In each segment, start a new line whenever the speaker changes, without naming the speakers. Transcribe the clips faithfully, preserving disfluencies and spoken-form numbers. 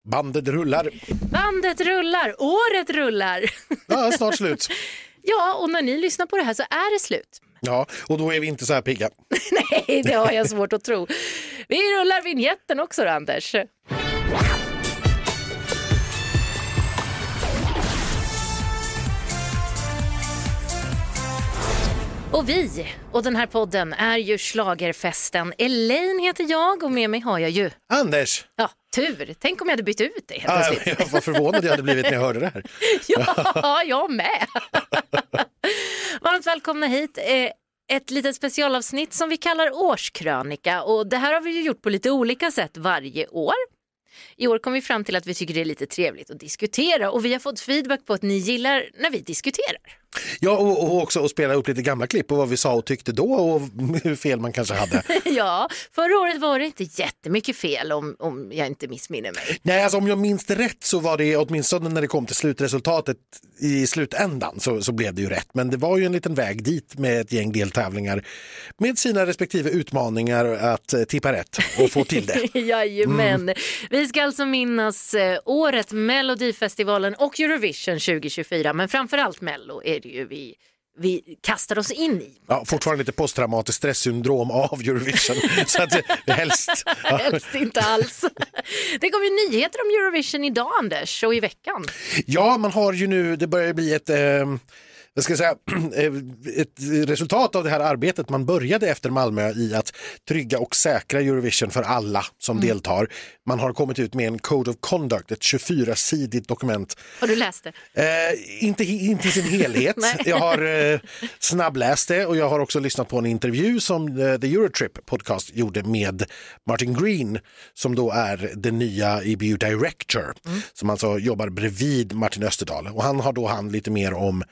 Bandet rullar.
Bandet rullar, året rullar.
Ja, snart slut.
Ja, och när ni lyssnar på det här så är det slut.
Ja, och då är vi inte så här pigga.
Nej, det har jag svårt att tro. Vi rullar vignetten också då, Anders. Och vi och den här podden är ju Schlagerfesten. Elaine heter jag och med mig har jag ju...
Anders!
Ja, tur. Tänk om jag hade bytt ut det helt
Ah,
plötsligt.
jag var förvånad jag hade blivit när jag hörde det här.
Ja, jag med. Varmt välkomna hit. Ett litet specialavsnitt som vi kallar årskrönika. Och det här har vi ju gjort på lite olika sätt varje år. I år kom vi fram till att vi tycker det är lite trevligt att diskutera. Och vi har fått feedback på att ni gillar när vi diskuterar.
Ja, och, och också att spela upp lite gamla klipp och vad vi sa och tyckte då och hur fel man kanske hade.
Ja, förra året var det inte jättemycket fel om, om jag inte missminner mig.
Nej, alltså om jag minns det rätt så var det åtminstone när det kom till slutresultatet i slutändan så, så blev det ju rätt. Men det var ju en liten väg dit med ett gäng deltävlingar med sina respektive utmaningar att eh, tippa rätt och få till det.
Jajamän.
Mm.
Vi ska alltså minnas eh, året Melodifestivalen och Eurovision tjugo tjugofyra, men framförallt Mello är det ju vi, vi kastar oss in i.
Ja, fortfarande lite posttraumatiskt stresssyndrom av Eurovision. Så att helst. Ja.
Helst inte alls. Det kom ju nyheter om Eurovision idag, Anders, och i veckan.
Ja, man har ju nu, det börjar bli ett... Eh, Jag ska säga, ett resultat av det här arbetet man började efter Malmö i att trygga och säkra Eurovision för alla som mm. deltar. Man har kommit ut med en Code of Conduct, ett tjugofyra-sidigt dokument.
Har du läst det?
Eh, inte, inte i sin helhet. Jag har eh, snabbläst det och jag har också lyssnat på en intervju som eh, The Eurotrip podcast gjorde med Martin Green som då är den nya E B U Director mm. som alltså jobbar bredvid Martin Österdahl. Och han har då hand lite mer om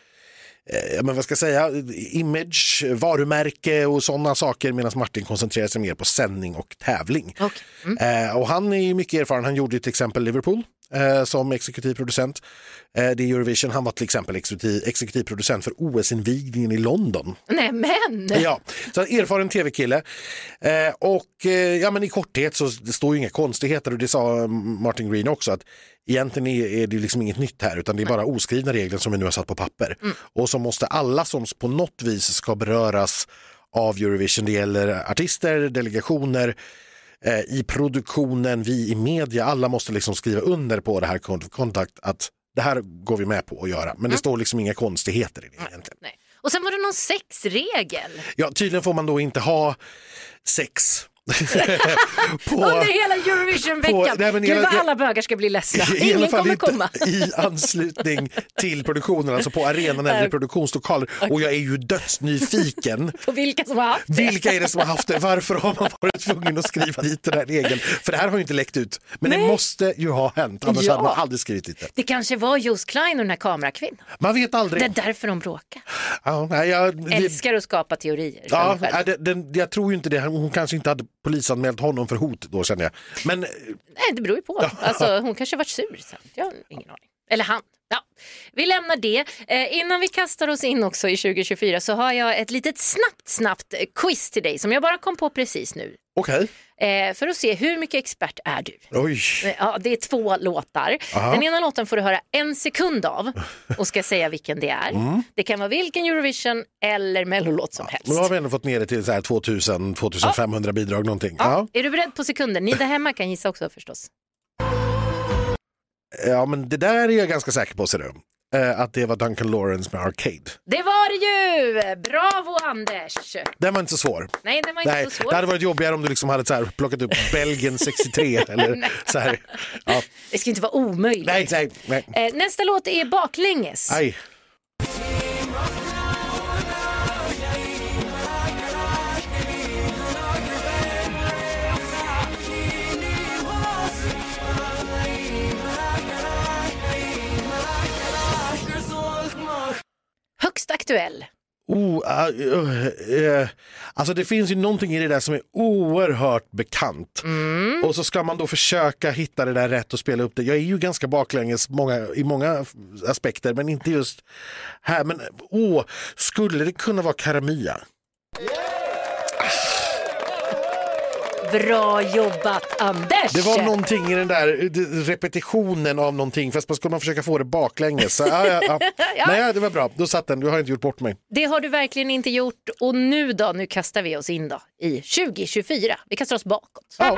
Ja, men vad ska jag säga, image, varumärke och sådana saker medan Martin koncentrerar sig mer på sändning och tävling.
Okay. Mm.
Eh, och han är ju mycket erfaren, han gjorde till exempel Liverpool eh, som exekutiv producent. Eh, det är Eurovision, han var till exempel exekutiv, exekutiv producent för O S-invigningen i London.
Nej men!
Ja, så erfaren tv-kille. Eh, och eh, ja men i korthet så det står ju inga konstigheter och det sa Martin Green också att egentligen är det liksom inget nytt här utan det är bara oskrivna regler som vi nu har satt på papper. Mm. Och så måste alla som på något vis ska beröras av Eurovision, det gäller artister, delegationer, eh, i produktionen, vi i media, alla måste liksom skriva under på det här kontakt att det här går vi med på att göra. Men mm. det står liksom inga konstigheter i det egentligen.
Nej. Och sen var det någon sexregel.
Ja, tydligen får man då inte ha sex
på, under hela Eurovision-veckan. Gud vad alla bögar ska bli ledsna.
I
Ingen kommer
inte
komma.
I anslutning till produktionen, alltså på arenan eller i produktionslokaler. Okay. Och jag är ju dödsnyfiken.
På vilka som har haft det.
Vilka är det som har haft det? Varför har man varit tvungen att skriva dit den här regeln? För det här har ju inte läckt ut. Men Nej. det måste ju ha hänt. Annars ja. hade man aldrig skrivit dit det.
Det kanske var Jos Klein och den här kamerakvinnan.
Man vet aldrig.
Det är därför de bråkar.
Ja, nej, jag, det...
Älskar att skapa teorier.
Ja, det, det, jag tror ju inte det. Hon kanske inte hade polisanmält honom för hot då, känner jag. Men...
Nej, det beror ju på. Ja. Alltså, hon kanske varit sur sen. Jag har ingen aning. Eller han. Ja, vi lämnar det. Eh, innan vi kastar oss in också i tjugo tjugofyra så har jag ett litet snabbt, snabbt quiz till dig som jag bara kom på precis nu.
Okej.
Okay. Eh, för att se hur mycket expert är du.
Oj.
Eh, ja, det är två låtar. Aha. Den ena låten får du höra en sekund av och ska säga vilken det är. Mm. Det kan vara vilken Eurovision eller Mellolåt som
ja,
helst.
Nu har vi ändå fått ner det till så här tvåtusen till tjugofemhundra ja. bidrag någonting.
Ja. Ja. Är du beredd på sekunder? Ni där hemma kan gissa också förstås.
Ja, men det där är jag ganska säker på, ser du. Eh, att det var Duncan Lawrence med Arcade.
Det var det ju! Bravo, Anders!
Den var inte så svår.
Nej, den var inte
Nej,
så svår.
Det hade varit jobbigare om du liksom hade så här plockat upp Belgien sextiotre eller så här. Ja.
Det ska inte vara omöjligt.
Nej, nej, nej.
Eh, nästa låt är Baklänges.
Aj.
Högst aktuell.
Oh, uh, uh, uh, alltså det finns ju någonting i det där som är oerhört bekant. Mm. Och så ska man då försöka hitta det där rätt och spela upp det. Jag är ju ganska baklänges många, i många aspekter, men inte just här. Men åh, oh, skulle det kunna vara Karamia?
Bra jobbat, Anders!
Det var någonting i den där repetitionen av någonting, fast man skulle man försöka få det baklänges. Så, ja, ja, ja.
Ja.
Nej, det var bra. Då satt den. Du har inte gjort bort mig.
Det har du verkligen inte gjort. Och nu då, nu kastar vi oss in då i tjugo tjugofyra. Vi kastar oss bakåt.
Ja.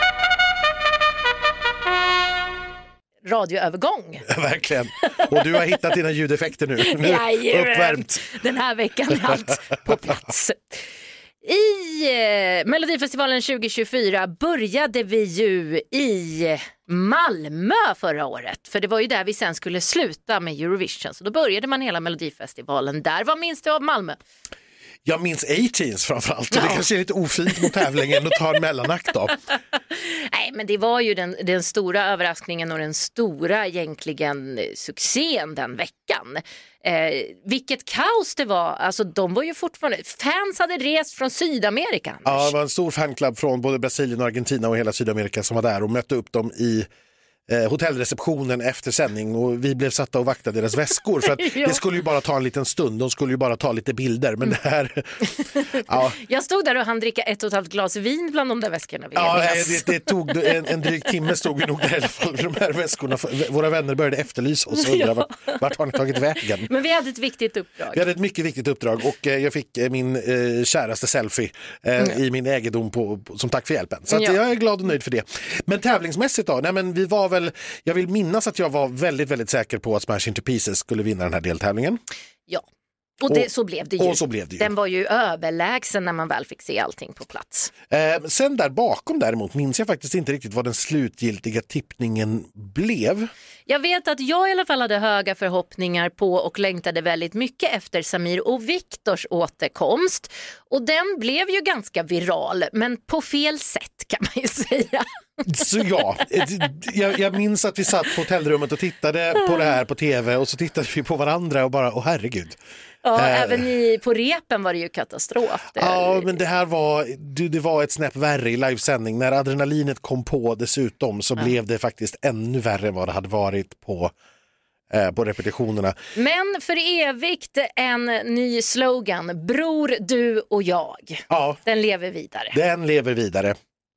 Radioövergång.
Verkligen. Och du har hittat dina ljudeffekter nu. Nu
Jajamän.
uppvärmt.
Den här veckan är allt på plats. I eh, Melodifestivalen tjugo tjugofyra började vi ju i Malmö förra året. För det var ju där vi sen skulle sluta med Eurovision. Så då började man hela Melodifestivalen där. Vad minns du av Malmö?
Jag minns A-Teens framförallt. Och det kanske är lite ofint mot tävlingen att ta en mellanakt då.
Nej, men det var ju den, den stora överraskningen och den stora egentligen succén den veckan. Eh, vilket kaos det var. Alltså de var ju fortfarande, fans hade rest från Sydamerika. Anders.
Ja, det var en stor fanclub från både Brasilien och Argentina och hela Sydamerika som var där och mötte upp dem i eh, hotellreceptionen efter sändning, och vi blev satta och vakta deras väskor för att det skulle ju bara ta en liten stund, de skulle ju bara ta lite bilder, men det här ja.
Jag stod där och han dricka ett och ett halvt glas vin bland de där väskorna.
Ja, det, det tog en, en dryg timme stod vi nog där i alla fall, de här väskorna. Våra vänner började efterlysa oss och undra, ja. vart, vart har ni tagit vägen?
Men vi hade ett viktigt uppdrag.
Vi hade ett mycket viktigt uppdrag och eh, jag fick eh, min eh, käraste selfie eh, mm. i min egendom på, på, som tack för hjälpen. Så att, ja. jag är glad och nöjd för det. Men tävlingsmässigt då? Nej, men vi var väl, jag vill minnas att jag var väldigt, väldigt säker på att Smash Into Pieces skulle vinna den här deltävlingen.
Ja. Och, det, och så blev det ju.
Och så blev det ju.
Den var ju överlägsen när man väl fick se allting på plats.
Eh, sen där bakom däremot minns jag faktiskt inte riktigt vad den slutgiltiga tippningen blev.
Jag vet att jag i alla fall hade höga förhoppningar på och längtade väldigt mycket efter Samir och Viktors återkomst. Och den blev ju ganska viral, men på fel sätt kan man ju säga.
Så ja, jag, jag minns att vi satt på hotellrummet och tittade på det här på tv och så tittade vi på varandra och bara, åh herregud.
Ja,
eh,
även i, på repen var det ju katastrof. Det.
Ja, men det här var, det var ett snäpp värre i livesändning. När adrenalinet kom på dessutom så ja. blev det faktiskt ännu värre än vad det hade varit på, eh, på repetitionerna.
Men för evigt en ny slogan, Bror, du och jag. Ja. Den lever vidare.
Den lever vidare.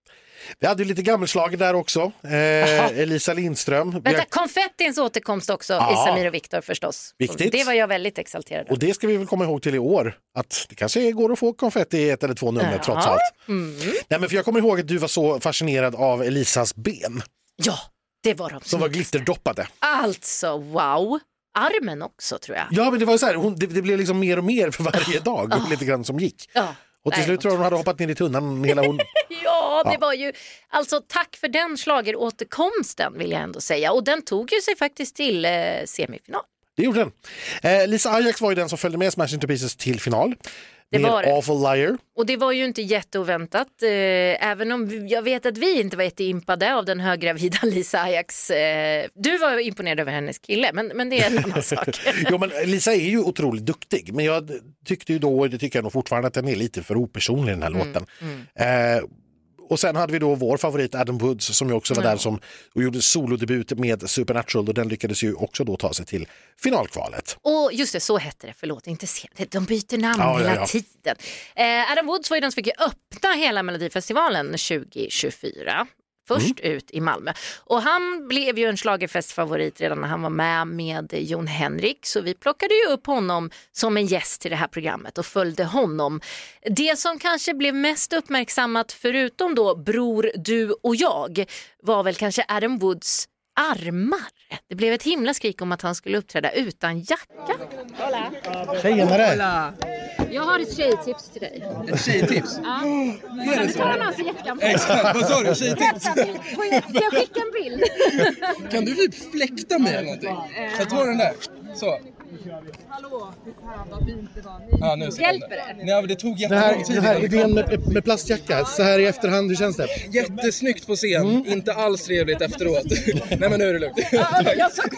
Vi hade ju lite gammelslager där också. Eh, Elisa Lindström.
Vänta, har... konfettins återkomst också ja. i Samir och Viktor förstås.
Viktigt.
Det var jag väldigt exalterad av.
Och det ska vi väl komma ihåg till i år. Att det kanske går att få konfetti i ett eller två nummer ja. trots allt. Mm. Nej, men för jag kommer ihåg att du var så fascinerad av Elisas ben.
Ja, det var de.
Som var glitterdoppade.
Alltså, wow. Armen också tror jag.
Ja, men det var så här, hon, det, det blev liksom mer och mer för varje dag. Oh. Lite grann som gick. Ja. Och till Nej, slut tror jag hon hade hoppat ner i tunnan hela hon.
ja, det ja. var ju, alltså tack för den slageråterkomsten vill jag ändå säga. Och den tog ju sig faktiskt till eh, semifinal.
Det gjorde den. Eh, Lisa Ajax var ju den som följde med Smash Into Pieces till final.
Det var det.
Awful Liar.
Och det var ju inte jätteoväntat. Eh, även om jag vet att vi inte var jätteimpade av den höggravida Lisa Ajax. Eh, du var imponerad över hennes kille, men, men det är en annan sak.
Jo, men Lisa är ju otroligt duktig. Men jag tyckte ju då, och det tycker jag nog fortfarande, att den är lite för opersonlig den här mm, låten. Mm. Eh, och sen hade vi då vår favorit Adam Woods som ju också var mm. där som och gjorde solodebut med Supernatural, och den lyckades ju också då ta sig till finalkvalet.
Och just det, så hette det, förlåt, inte se. De byter namn ja, hela ja, ja. tiden. Eh, Adam Woods var ju den som fick öppna hela Melodifestivalen tjugo tjugofyra. Först mm. ut i Malmö. Och han blev ju en schlagerfestfavorit redan när han var med med Jon Henrik. Så vi plockade ju upp honom som en gäst till det här programmet och följde honom. Det som kanske blev mest uppmärksammat förutom då Bror, du och jag var väl kanske Adam Woods armar. Det blev ett himla skrik om att han skulle uppträda utan jacka.
Hola.
Tjenare.
Hola.
Jag har ett tjejtips till dig.
Ett tjejtips?
Ja. Kan du ta den här jackan på?
Exakt, vad sa du? Tjejtips?
Får jag, ska jag skicka en bild?
Kan du typ fläkta mig eller någonting? Jag tar den där. Så.
Hallå, vad fint det var. Ni...
Ja, nu
hjälper det?
Nej, men det tog
det här, det här idén med, med plastjacka, så här i efterhand, hur känns det?
Jättesnyggt på scen, mm. inte alls trevligt efteråt. Nej, men nu är det lugnt.
Jag ska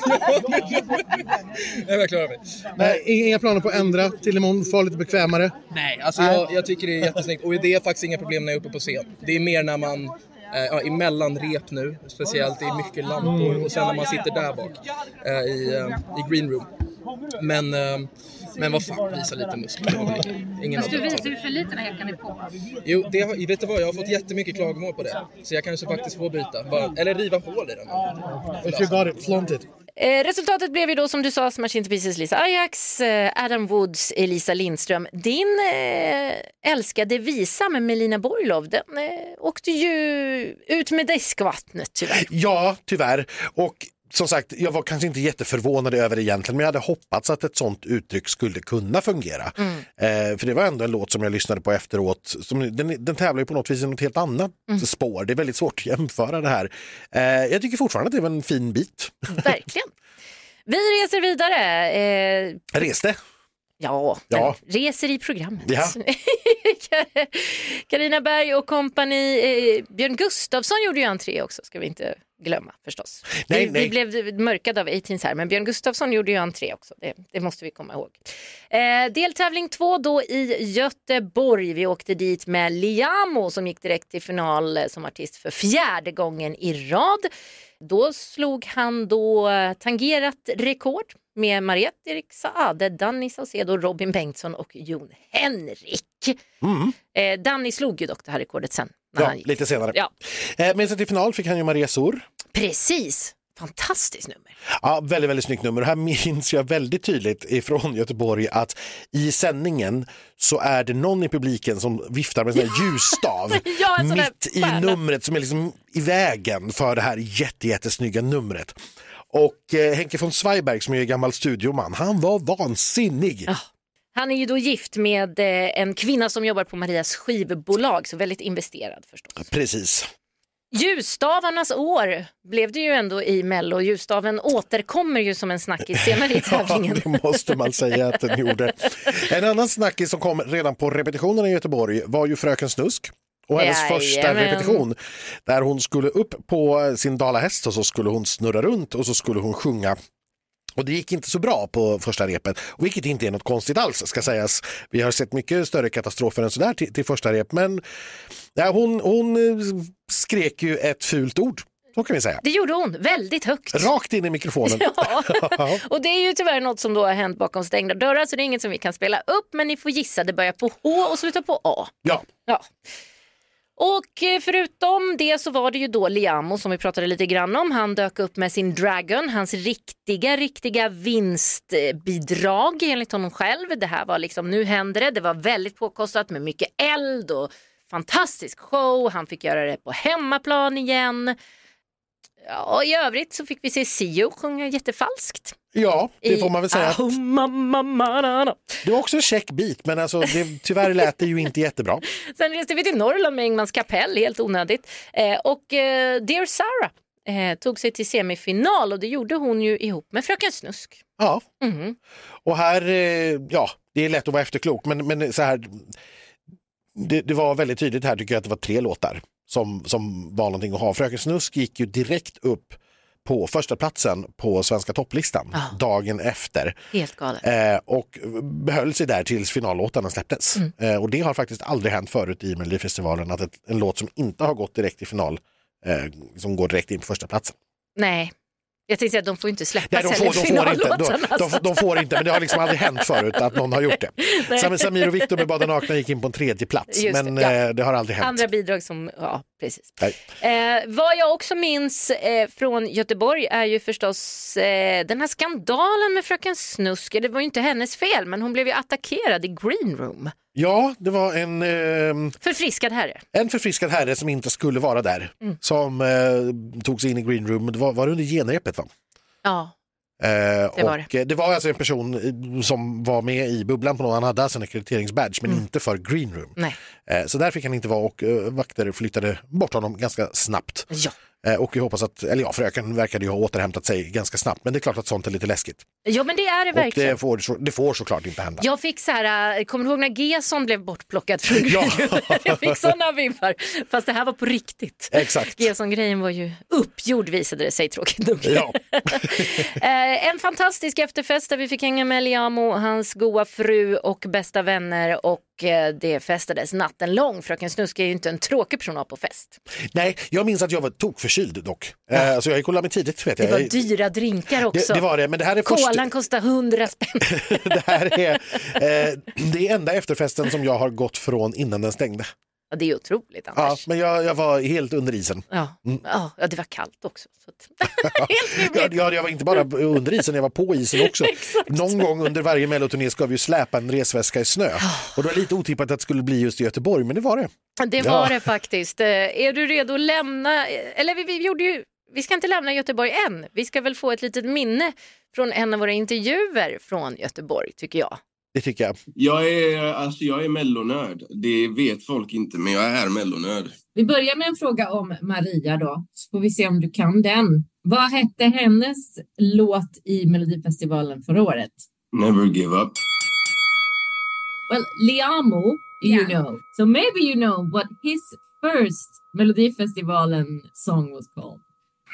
Jag är klar med.
Nej, inga planer på att ändra till imorgon, få lite bekvämare?
Nej, alltså jag, jag tycker det är jättesnyggt. Och det är faktiskt inga problem när jag är uppe på scen. Det är mer när man Ja, i mellanrep nu, speciellt det är mycket lampor och sen när man sitter där bak eh, i, eh, i green room. Men, eh, men vad fan, visa lite muskler. Ingen
Fast du
annan.
visar ju för lite när jackan är på.
Jo, det har, vet du vad? Jag har fått jättemycket klagomål på det. Så jag kanske faktiskt får byta. Bara, eller riva hål i den.
If you got it, flaunt it.
Eh, resultatet blev ju då som du sa Smash Into Pieces Lisa Ajax, eh, Adam Woods, Elisa Lindström. Din eh, älskade visa med Melina Borglov, den eh, åkte ju ut med diskvattnet tyvärr.
Ja, tyvärr. Och som sagt, jag var kanske inte jätteförvånad över det egentligen, men jag hade hoppats att ett sånt uttryck skulle kunna fungera. Mm. Eh, för det var ändå en låt som jag lyssnade på efteråt. Som, den, den tävlar ju på något vis i något helt annat mm. spår. Det är väldigt svårt att jämföra det här. Eh, jag tycker fortfarande att det var en fin bit.
Verkligen. Vi reser vidare. Eh,
Reste?
Ja,
ja.
reser i programmet.
Ja.
Carina Berg och kompani. Eh, Björn Gustafsson gjorde ju entré också, ska vi inte glömma förstås.
Nej,
vi,
nej.
vi blev mörkade av arton här, men Björn Gustafsson gjorde ju entré också. Det, det måste vi komma ihåg. Eh, deltävling två då i Göteborg. Vi åkte dit med Liamo som gick direkt till final som artist för fjärde gången i rad. Då slog han då tangerat rekord med Mariette Erik Saade, Danny Saucedo, Robin Bengtsson och Jon Henrik.
Mm.
Eh, Danny slog ju dock det här rekordet sen. När
Ja,
han gick.
lite senare.
Ja.
Eh, men sen till final fick han ju Maria Sor.
Precis. Fantastiskt nummer.
Ja, väldigt, väldigt snyggt nummer. Här minns jag väldigt tydligt ifrån Göteborg att i sändningen så är det någon i publiken som viftar med en sån här ljusstav
Ja, en sån där
mitt i
stjärna.
numret som är liksom i vägen för det här jätte, jättesnygga numret. Och eh, Henke von Zweiberg som är gammal studioman, han var vansinnig.
Ja. Han är ju då gift med eh, en kvinna som jobbar på Marias skivbolag, så väldigt investerad förstås.
Precis.
Ljusstavarnas år blev det ju ändå i Mello. Ljusstaven återkommer ju som en snackis senare i tävlingen.
Ja, det måste man säga att den gjorde. En annan snackis som kom redan på repetitionen i Göteborg var ju Fröken Snusk. Och hennes
Jajamän.
första repetition där hon skulle upp på sin dalahäst och så skulle hon snurra runt och så skulle hon sjunga. Och det gick inte så bra på första repet, och vilket inte är något konstigt alls ska sägas. Vi har sett mycket större katastrofer än sådär till, till första rep, men ja, hon, hon skrek ju ett fult ord, så kan vi säga.
Det gjorde hon väldigt högt.
Rakt in i mikrofonen.
Ja. Och det är ju tyvärr något som då har hänt bakom stängda dörrar, så det är inget som vi kan spela upp, men ni får gissa, det börjar på H och slutar på A.
Ja.
Ja. Och förutom det så var det ju då Liamo som vi pratade lite grann om. Han dök upp med sin Dragon, hans riktiga, riktiga vinstbidrag enligt honom själv. Det här var liksom, nu händer det. Det var väldigt påkostat med mycket eld och fantastisk show. Han fick göra det på hemmaplan igen. Ja, och i övrigt så fick vi se Sio sjunga jättefalskt.
Ja, det får man väl säga.
I,
att... Det var också en check bit, men alltså, det, tyvärr lät det ju inte jättebra.
Sen reste vi till Norrland med Ingmans kapell, helt onödigt. Eh, och eh, Dear Sarah eh, tog sig till semifinal, och det gjorde hon ju ihop med Fröken Snusk.
Ja,
Mm.
och här, eh, ja, det är lätt att vara efterklok, men, men så här, det, det var väldigt tydligt här tycker jag att det var tre låtar som, som var någonting att ha. Fröken Snusk gick ju direkt upp på första platsen på svenska topplistan
Ah.
dagen efter.
Helt galet.
Eh, och behöll sig där tills finallåtarna släpptes.
Mm.
Eh, och det har faktiskt aldrig hänt förut i Melodifestivalen att ett, en låt som inte har gått direkt i final eh, som går direkt in på första platsen.
Nej. Jag tänkte att de får inte släppa
Nej, de får, de, får inte,
finallåtarna.
de, de, de får inte, men det har liksom aldrig hänt förut att någon har gjort det. Sam, Samir och Viktor med Bada nakna gick in på en tredje plats,
Just
men
det, ja.
eh, det har aldrig hänt.
Andra bidrag som, ja precis.
Nej.
Eh, vad jag också minns eh, från Göteborg är ju förstås eh, den här skandalen med Fröken Snusk. Det var ju inte hennes fel, men hon blev ju attackerad i Green Room.
Ja, det var en, eh,
Förfriskad herre.
en förfriskad herre som inte skulle vara där,
Mm.
som eh, tog sig in i Green Room. Det var, var det under genrepet, va?
Ja.
Eh,
Det var
och det. det var alltså en person eh, som var med i bubblan på någon, han hade alltså en akkrediteringsbadge men
Mm.
inte för Green Room.
Nej.
Eh, så där fick han inte vara, och eh, vakter flyttade bort honom ganska snabbt.
Ja.
Eh, och vi hoppas att, eller ja, fröken verkade ju ha återhämtat sig ganska snabbt, men det är klart att sånt är lite läskigt.
Ja, men det är det
Och
verkligen.
det får, så- det får såklart inte hända.
Jag fick så här, äh, kommer du ihåg när Gesson blev bortplockad från
Ja.
Jag fick sådana vibbar, fast det här var på riktigt.
Exakt.
Gesson-grejen var ju uppgjord, visade det sig tråkigt nog.
Ja.
Eh, en fantastisk efterfest där vi fick hänga med Liamo, hans goa fru och bästa vänner, och och eh, det festades natten lång. Fröken Snusk är ju inte en tråkig person att ha på fest.
Nej, jag minns att jag var tokförkyld dock. Ja. Eh, så jag gick och la mig tidigt. Vet jag.
Det var dyra drinkar också.
Det, det var det, men det här är
Kolan
först...
kostar hundra spänn.
Det här är eh, det är enda efterfesten som jag har gått från innan den stängde.
Ja, det är otroligt, Anders.
Ja, men jag, jag var helt under isen.
Ja, mm. ja det var kallt också. Så att...
Helt ja, jag var inte bara under isen, jag var på isen också. Någon gång under varje melloturné ska vi ju släpa en resväska i snö. Och då är det lite otippat att det skulle bli just i Göteborg, men det var det.
Det var ja. det faktiskt. Är du redo att lämna, eller vi, vi gjorde ju, vi ska inte lämna Göteborg än. Vi ska väl få ett litet minne från en av våra intervjuer från Göteborg, tycker jag.
Det tycker jag.
Jag är, alltså jag är mellonörd. Det vet folk inte, men jag är mellonörd.
Vi börjar med en fråga om Maria då. Så får vi se om du kan den. Vad hette hennes låt i Melodifestivalen förra året?
Never give up.
Well, Liamo, you yeah. know. So maybe you know what his first Melodifestivalen song was called.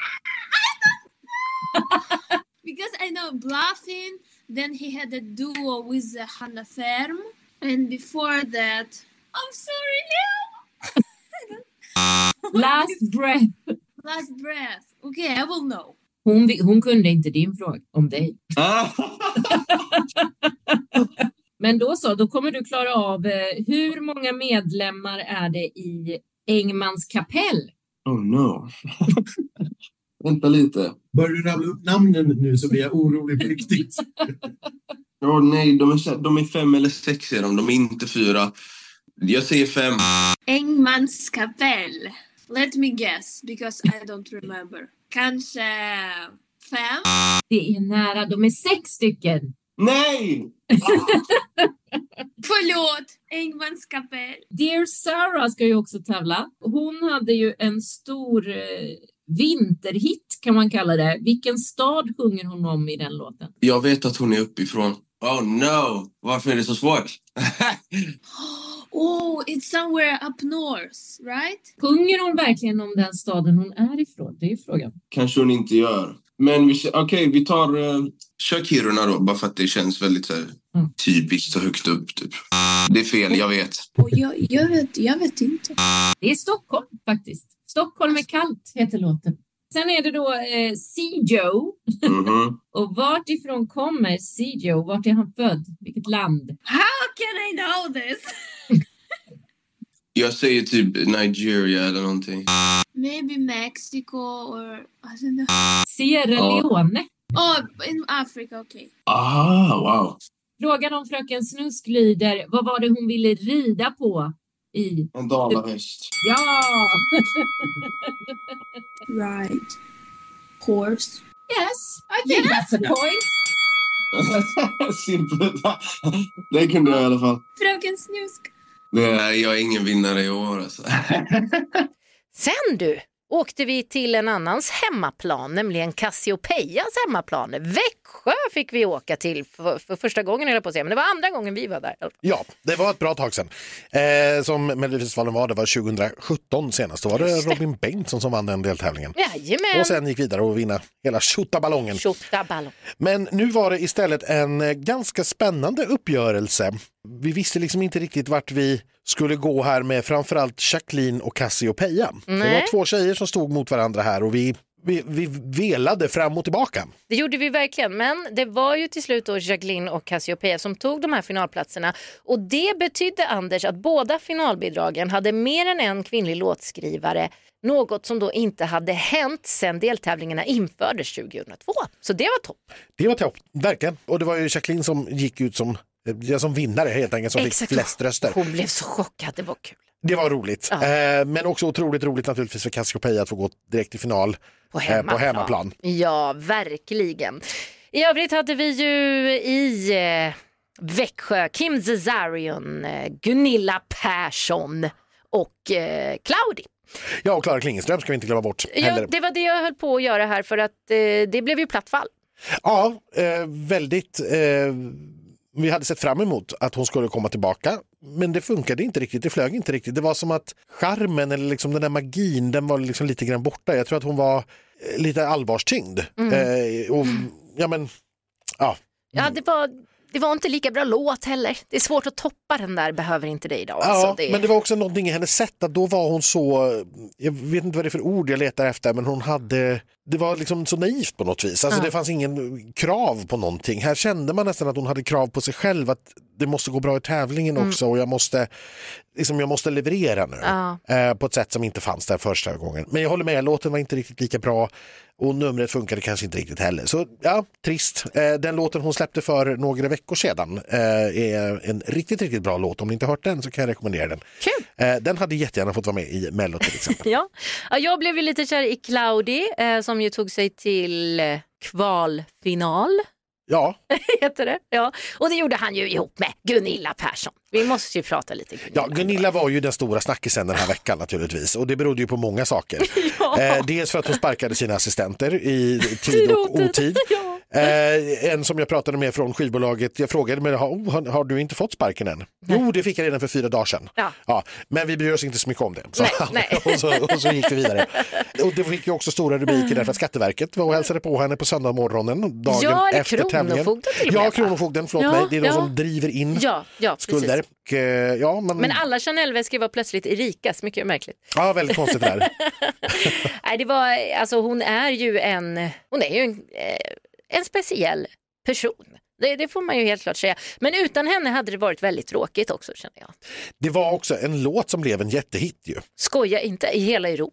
Because I know Bluffing, then he had a duo with uh, Hanna Ferm, and before that, I'm sorry, Leo.
Last breath.
Last breath. Okay, I will know.
Hon, hon kunde inte din fråga om dig. Men då så, då kommer du klara av eh, hur många medlemmar är det i Engmans kapell?
Oh no. Vänta lite.
Börjar du rabbla upp namnen nu så blir jag orolig på riktigt.
Ja, oh, nej, de är, de är fem eller sex är de, de är inte fyra. Jag säger fem.
Engmans kapell. Let me guess, because I don't remember. Kanske fem?
Det är nära, de är sex stycken.
Nej!
Förlåt, Engmans kapell.
Dear Sarah ska ju också tävla. Hon hade ju en stor eh, vinterhit kan man kalla det. Vilken stad sjunger hon om i den låten?
Jag vet att hon är uppifrån. Oh no, varför är det så svårt?
Oh, it's somewhere up north, right?
Sjunger hon verkligen om den staden hon är ifrån? Det är ju frågan.
Kanske hon inte gör. Men vi, okej, okay, vi tar uh, kör Kiruna då, bara för att det känns väldigt så här, mm. typiskt så högt upp typ. Det är fel, jag vet.
Oh, jag, jag vet. Jag vet inte.
Det är Stockholm faktiskt. Stockholm är kallt heter låten. Sen är det då eh, Sijo.
Mm-hmm.
Och vart ifrån kommer Sijo? Vart är han född? Vilket land?
How can I know this?
Jag säger typ Nigeria eller någonting.
Maybe Mexico or I don't know.
Sierra Leone.
Oh, in Africa, okay.
Ah, wow.
Frågan om fröken Snusk lyder, vad var det hon ville rida på i?
En dalahäst.
Ja!
Right. Horse.
Yes, I think yes. That's a point.
Simpelt. Det kunde jag i alla fall.
Fröken Snusk.
Nej, jag är ingen vinnare i år alltså.
Sen du, åkte vi till en annans hemmaplan, nämligen Cassiopeias hemmaplan. Växjö fick vi åka till för, för första gången, eller på att säga, men det var andra gången vi var där.
Ja, det var ett bra tag sedan. Eh, som Melodifestivalen var, det var tjugohundrasjutton senast. Då var det Robin Bengtsson som vann den deltävlingen.
Jajamän.
Och sen gick vidare och vinna hela tjottaballongen.
Tjottaballong.
Men nu var det istället en ganska spännande uppgörelse. Vi visste liksom inte riktigt vart vi skulle gå här med framförallt Jacqueline och Cassiopeia. Det var två tjejer som stod mot varandra här och vi, vi, vi velade fram och tillbaka.
Det gjorde vi verkligen, men det var ju till slut då Jacqueline och Cassiopeia som tog de här finalplatserna. Och det betydde, Anders, att båda finalbidragen hade mer än en kvinnlig låtskrivare. Något som då inte hade hänt sedan deltävlingarna infördes tjugohundratvå. Så det var topp.
Det var topp, verkligen. Och det var ju Jacqueline som gick ut som Jag som vinnare helt enkelt, som
Exakt.
fick flest röster.
Hon blev så chockad, det var kul.
Det var roligt,
ja.
eh, men också otroligt roligt naturligtvis för Cassiopeia att få gå direkt till final
på hemmaplan.
Eh, på hemmaplan.
Ja, verkligen. I övrigt hade vi ju i eh, Växjö Kim Zezarian, eh, Gunilla Persson och eh, Claudi.
Ja, och Klara Klingenström ska vi inte glömma bort
heller. Ja, det var det jag höll på att göra här för att eh, det blev ju platt fall.
Ja, eh, väldigt... Eh, vi hade sett fram emot att hon skulle komma tillbaka, men det funkade inte riktigt, det flög inte riktigt. Det var som att charmen eller liksom den där magin, den var liksom lite grann borta. Jag tror att hon var lite allvarstyngd. Mm. Eh, och, ja, men, ja.
Ja, det var det var inte lika bra låt heller. Det är svårt att toppa den där, behöver inte det idag.
Ja,
alltså, det...
men det var också någonting i hennes sätt att då var hon så, jag vet inte vad det är för ord jag letar efter, men hon hade, det var liksom så naivt på något vis. Alltså
ja.
Det fanns ingen krav på någonting. Här kände man nästan att hon hade krav på sig själv, att det måste gå bra i tävlingen mm. också och jag måste, liksom jag måste leverera nu
ja.
eh, på ett sätt som inte fanns där första gången. Men jag håller med, låten var inte riktigt lika bra och numret funkade kanske inte riktigt heller. Så ja, trist. Eh, den låten hon släppte för några veckor sedan eh, är en riktigt, riktigt bra låt. Om ni inte har hört den så kan jag rekommendera den.
Kul.
Eh, den hade jättegärna fått vara med i Mello till exempel.
ja. ja, jag blev ju lite kär i Cloudy eh, som ju tog sig till eh, kvalfinal.
Ja.
Heter det. Ja. Och det gjorde han ju ihop med Gunilla Persson. Vi måste ju prata lite Gunilla.
Ja, Gunilla var ju den stora snackisen den här veckan naturligtvis. Och det berodde ju på många saker.
ja.
eh, dels för att hon sparkade sina assistenter i tid och otid.
ja.
Eh, en som jag pratade med från skivbolaget, jag frågade men har, har, har du inte fått sparken än? Nej. Jo, det fick jag redan för fyra dagar sedan.
Ja.
Ja, men vi bryr oss inte så mycket om det. Så,
nej, nej.
och, så, och så gick vi vidare. Och det fick ju också stora rubriker därför att Skatteverket var och hälsade på henne på söndagsmorgonen dagen
ja,
efter tävlingen. Ja, Kronofogden, förlåt ja, mig. Det är
ja.
de som driver in
ja, ja,
skulder. Och, ja, man...
Men alla Chanel-väskor var plötsligt Erikas, mycket märkligt.
Ja, väldigt konstigt det där.
Nej, det var, alltså hon är ju en, hon är ju en, en speciell person. Det, det får man ju helt klart säga. Men utan henne hade det varit väldigt tråkigt också, känner jag.
Det var också en låt som blev en jättehit ju.
Skoja inte, i hela Europa.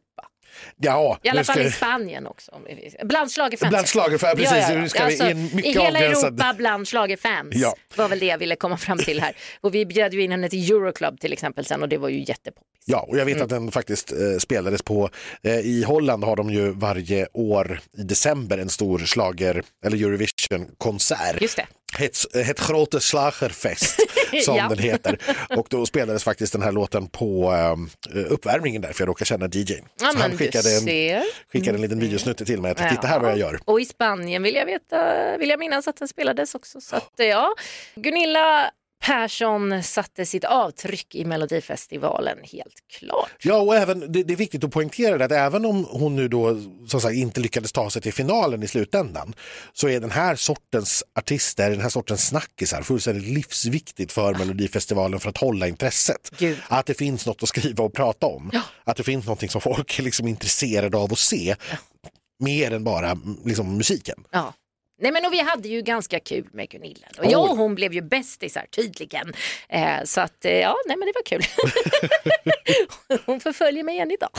Ja,
I alla fall
ska...
i Spanien också. Bland schlagerfans.
Bland schlagerfans, precis. Ja, ja, ja. Nu ska alltså, vi in mycket
i hela
avgränsad...
Europa bland schlagerfans
ja.
var väl det jag ville komma fram till här. Och vi bjöd ju in henne till Euroclub till exempel sen och det var ju jättepoppis.
Ja, och jag vet mm. att den faktiskt eh, spelades på, eh, i Holland har de ju varje år i december en stor slager eller Eurovision-konsert.
Just det.
Het, het grote slagerfest som ja. den heter. Och då spelades faktiskt den här låten på uh, uppvärmningen där för jag råkar känna D J:n.
Ja,
så han skickade en, skickade en liten videosnutt till mig att titta här vad jag gör.
Och i Spanien vill jag veta, vill jag minnas att den spelades också. Så att, ja, Gunilla Persson satte sitt avtryck i Melodifestivalen helt klart.
Ja, och även, det, det är viktigt att poängtera det att även om hon nu då som sagt, inte lyckades ta sig till finalen i slutändan så är den här sortens artister, den här sortens snackisar fullständigt livsviktigt för Melodifestivalen för att hålla intresset.
Gud.
Att det finns något att skriva och prata om. Ja. Att det finns något som folk är liksom intresserade av att se. Ja. Mer än bara liksom, musiken.
Ja. Nej men och vi hade ju ganska kul med Gunilla. Och jag och hon blev ju bästisar tydligen. Eh, så att eh, ja, nej men det var kul. Hon förföljer mig än idag.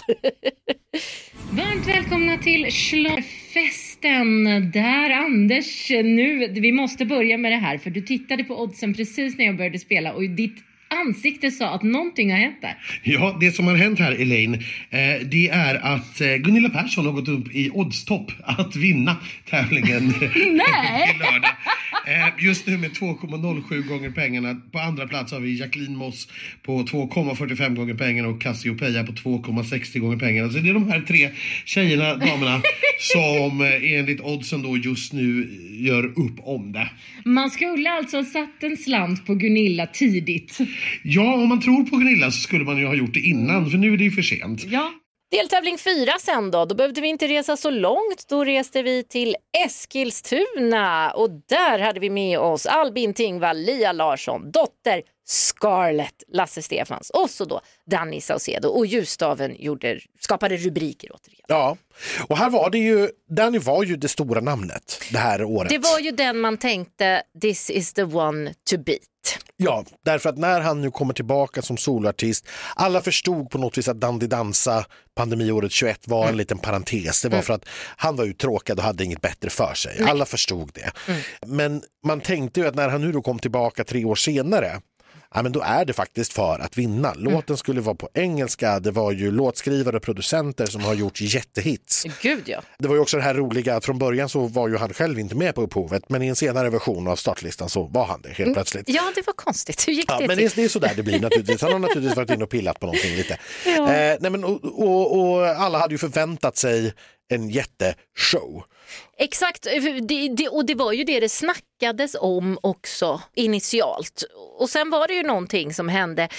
Varmt välkomna till Schlagerfesten. Där Anders, nu, vi måste börja med det här. För du tittade på oddsen precis när jag började spela och ditt ansikte sa att någonting har hänt där.
Ja, det som har hänt här, Elaine, eh, det är att eh, Gunilla Persson har gått upp i oddstopp att vinna tävlingen
Nej!
till lördag. Eh, just nu med två komma noll sju gånger pengarna. På andra plats har vi Jacqueline Moss på två komma fyrtiofem gånger pengarna och Cassiopeia på två komma sextio gånger pengarna. Så det är de här tre tjejerna, damerna, som eh, enligt oddsen då just nu gör upp om det.
Man skulle alltså ha satt en slant på Gunilla tidigt.
Ja, om man tror på Gunilla så skulle man ju ha gjort det innan, för nu är det ju för sent.
Ja. Deltävling fyra sen då, då behövde vi inte resa så långt, då reste vi till Eskilstuna och där hade vi med oss Albin Tingvall, Lia Larsson, dotter Scarlett, Lasse Stefans och så då Danny Saucedo och Ljusstaven gjorde, skapade rubriker återigen.
Ja, och här var det ju, Danny var ju det stora namnet det här året.
Det var ju den man tänkte, this is the one to beat.
Ja, därför att när han nu kommer tillbaka som soloartist, alla förstod på något vis att Dandy Dansa pandemiåret tjugoett var en mm. liten parentes. Det var mm. för att han var uttråkad och hade inget bättre för sig. Nej. Alla förstod det. Mm. Men man tänkte ju att när han nu då kom tillbaka tre år senare, ja, men då är det faktiskt för att vinna. Låten mm. skulle vara på engelska. Det var ju låtskrivare och producenter som har gjort jättehits.
Gud ja.
Det var ju också det här roliga att från början så var ju han själv inte med på upphovet. Men i en senare version av startlistan så var han det helt plötsligt.
Ja, det var konstigt. Hur gick
ja,
det
men
till?
det, det är så där det blir naturligtvis. Han har naturligtvis varit inne och pillat på någonting lite. Ja. Eh, nej men, och, och, och alla hade ju förväntat sig en jätteshow.
Exakt, det, det, och det var ju det det snackades om också initialt. Och sen var det ju någonting som hände.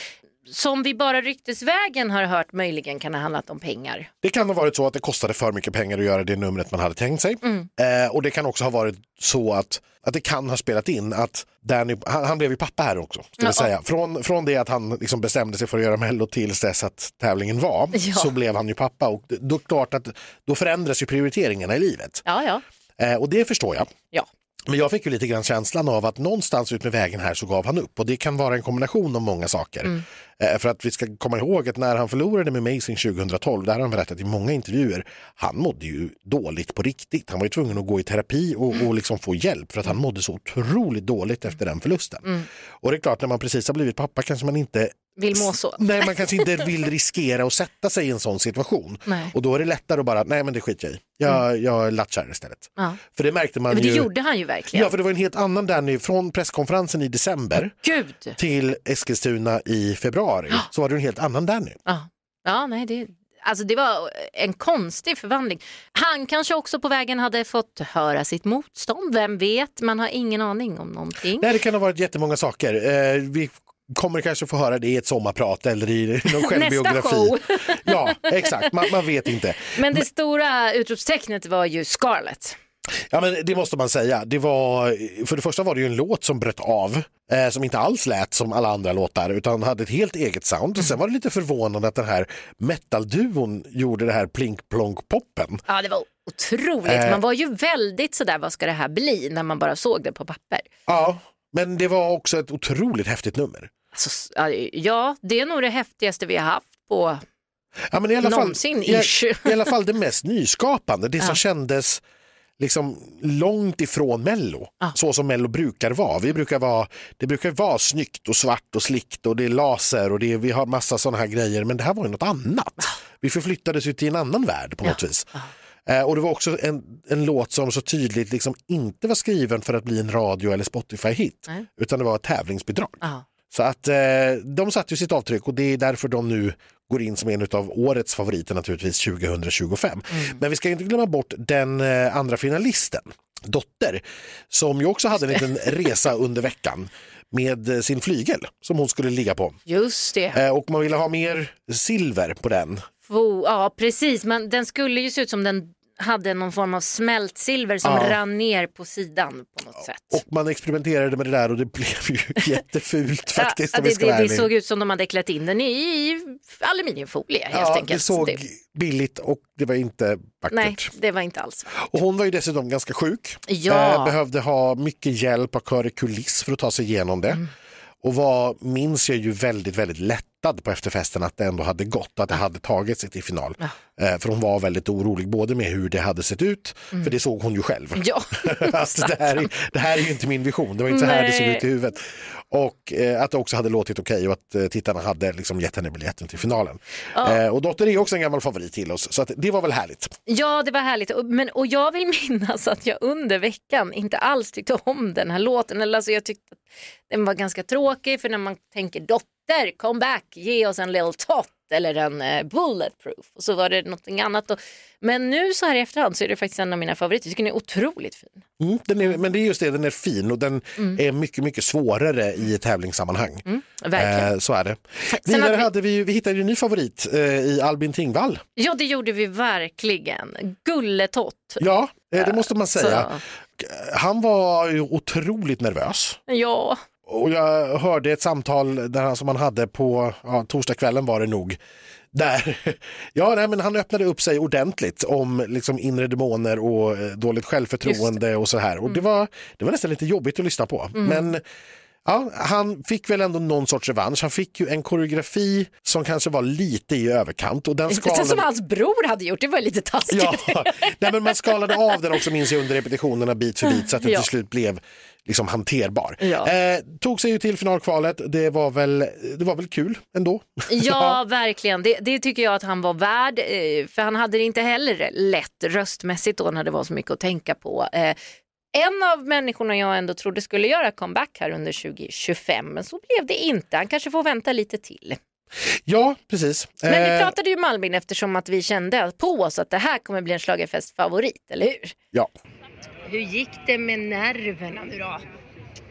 som vi bara ryktesvägen har hört möjligen kan ha handlat om pengar.
Det kan ha varit så att det kostade för mycket pengar att göra det numret man hade tänkt sig.
Mm.
Eh, och det kan också ha varit så att, att det kan ha spelat in att Danny, han, han blev ju pappa här också. Ska
ja.
vi säga. Från, från det att han liksom bestämde sig för att göra Mello tills dess att tävlingen var,
ja.
så blev han ju pappa. Och då, klart att, då förändras ju prioriteringarna i livet.
Ja, ja.
Eh, och det förstår jag.
Ja.
Men jag fick ju lite grann känslan av att någonstans ut med vägen här så gav han upp. Och det kan vara en kombination av många saker. Mm. Eh, för att vi ska komma ihåg att när han förlorade med Amazing tjugohundratolv, där har han berättat i många intervjuer, han mådde ju dåligt på riktigt. Han var ju tvungen att gå i terapi och, och liksom få hjälp för att han mådde så otroligt dåligt efter den förlusten. Mm. Och det är klart, när man precis har blivit pappa kanske man inte
vill må så.
Nej, man kanske inte vill riskera att sätta sig i en sån situation.
Nej. Och
då är det lättare att bara, nej men det skiter jag i. Jag, mm. jag latchar istället.
Ja.
För det märkte man
men det
ju.
Det gjorde han ju verkligen.
Ja, för det var en helt annan där nu. Från presskonferensen i december
Gud.
till Eskilstuna i februari. Ja. Så var det en helt annan där nu.
Ja, ja nej det... Alltså det var en konstig förvandling. Han kanske också på vägen hade fått höra sitt motstånd. Vem vet? Man har ingen aning om någonting.
Nej, det kan ha varit jättemånga saker. Eh, vi kommer kanske få höra det i ett sommarprat eller i någon självbiografi.
Nästa show.
Ja, exakt. Man, man vet inte.
Men det men... stora utropstecknet var ju Scarlett.
Ja, men det måste man säga. Det var, för det första var det ju en låt som bröt av, eh, som inte alls lät som alla andra låtar utan hade ett helt eget sound. Mm. Sen var det lite förvånande att den här metalduon gjorde det här plink-plonk-poppen.
Ja, det var otroligt. Eh. Man var ju väldigt sådär, vad ska det här bli, när man bara såg det på papper.
Ja, men det var också ett otroligt häftigt nummer.
Alltså, ja, det är nog det häftigaste vi har haft på
ja, men i alla
någonsin.
Fall, i, I alla fall det mest nyskapande. Det ja. som kändes liksom långt ifrån Mello. Ah. Så som Mello brukar vara. Vi brukar vara. Det brukar vara snyggt och svart och slickt och det är laser och det är, vi har massa sådana här grejer. Men det här var ju något annat. Ah. Vi förflyttades ut i en annan värld på något ja. vis. Ah. Eh, och det var också en, en låt som så tydligt liksom inte var skriven för att bli en radio- eller Spotify-hit. Mm. Utan det var ett tävlingsbidrag. Ah. Så att eh, de satte ju sitt avtryck och det är därför de nu går in som en av årets favoriter naturligtvis tjugohundratjugofem. Mm. Men vi ska inte glömma bort den eh, andra finalisten, Dotter, som ju också hade en liten resa under veckan med eh, sin flygel som hon skulle ligga på.
Just det.
Eh, och man ville ha mer silver på den.
Oh, ja, precis. Men den skulle ju se ut som den hade någon form av smält silver som ja. rann ner på sidan på något sätt.
Och man experimenterade med det där och det blev ju jättefult faktiskt.
Ja, det, det, det såg ut som de hade klätt in den i aluminiumfolie helt
ja,
enkelt.
Det såg det... billigt och det var inte vackert.
Nej, det var inte alls.
Och hon var ju dessutom ganska sjuk.
Ja.
Eh, behövde ha mycket hjälp av Köre Kuliss för att ta sig igenom det. Mm. Och var, minns jag ju väldigt, väldigt lättad på efterfesten att det ändå hade gått, att det hade tagit sig till final. Ja. Eh, för hon var väldigt orolig både med hur det hade sett ut, mm. för det såg hon ju själv.
Ja,
alltså, det, här är, det här är ju inte min vision, det var inte så här det såg ut i huvudet. Och eh, att det också hade låtit okej okay och att eh, tittarna hade liksom gett henne biljetten till finalen. Ja. Eh, och Dotter är också en gammal favorit till oss, så att det var väl härligt.
Ja, det var härligt. Men, och jag vill minnas att jag under veckan inte alls tyckte om den här låten. Eller, alltså, jag tyckte att den var ganska tråkig, för när man tänker Dotter, come back, ge oss en little tot eller en uh, bulletproof. Och så var det någonting annat. Och, men nu så här i efterhand så är det faktiskt en av mina favoriter. Jag tycker den är otroligt fin.
Mm, den är, men det är just det, den är fin och den mm. är mycket, mycket svårare i ett tävlingssammanhang. Mm, verkligen. Eh, så är det. Sen Vidare hade vi... hade vi, vi hittade en ny favorit eh, i Albin Tingvall.
Ja, det gjorde vi verkligen. Gulletott.
Ja, eh, det måste man säga. Så. Han var ju otroligt nervös.
Ja.
Och jag hörde ett samtal där han, som han hade på ja, torsdagskvällen var det nog. Där, ja, nej, men han öppnade upp sig ordentligt om liksom, inre demoner och eh, dåligt självförtroende och så här. Och mm. det, var, det var nästan lite jobbigt att lyssna på. Mm. Men ja, han fick väl ändå någon sorts revansch. Han fick ju en koreografi som kanske var lite i överkant. Och den skalade...
Som hans bror hade gjort, det var lite taskigt.
Ja, nej, men man skalade av den också, minns jag, under repetitionerna bit för bit så att den ja. till slut blev liksom hanterbar. Ja. Eh, tog sig ju till finalkvalet. Det var väl, det var väl kul ändå.
Ja, verkligen. Det, det tycker jag att han var värd. Eh, för han hade det inte heller lätt röstmässigt då när det var så mycket att tänka på. Eh, En av människorna jag ändå trodde skulle göra comeback här under tjugo tjugofem, men så blev det inte. Han kanske får vänta lite till.
Ja, precis.
Men vi pratade ju med Albin eftersom att vi kände på oss att det här kommer bli en schlagerfest-favorit, eller hur?
Ja.
Hur gick det med nerverna nu då?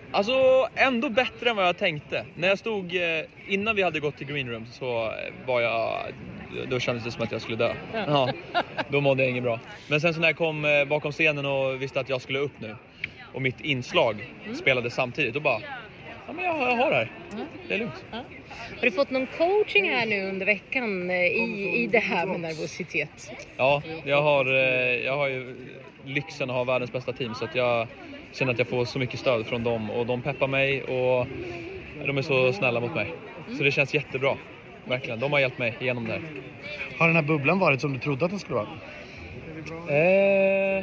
Alltså ändå bättre än vad jag tänkte. När jag stod, innan vi hade gått till green room så var jag, då kändes det som att jag skulle dö. Ja, då mådde jag inget bra. Men sen så när jag kom bakom scenen och visste att jag skulle upp nu och mitt inslag mm. spelade samtidigt, då bara, ja men jag, jag har det här. Mm. Det är lugnt.
Ja. Har du fått någon coaching här nu under veckan i, i det här med nervositet?
Ja, jag har, jag har ju lyxen att ha världens bästa team så att jag känner att jag får så mycket stöd från dem och de peppar mig och de är så snälla mot mig. Så det känns jättebra. Verkligen, de har hjälpt mig igenom det här.
Har den här bubblan varit som du trodde att den skulle vara?
Eh,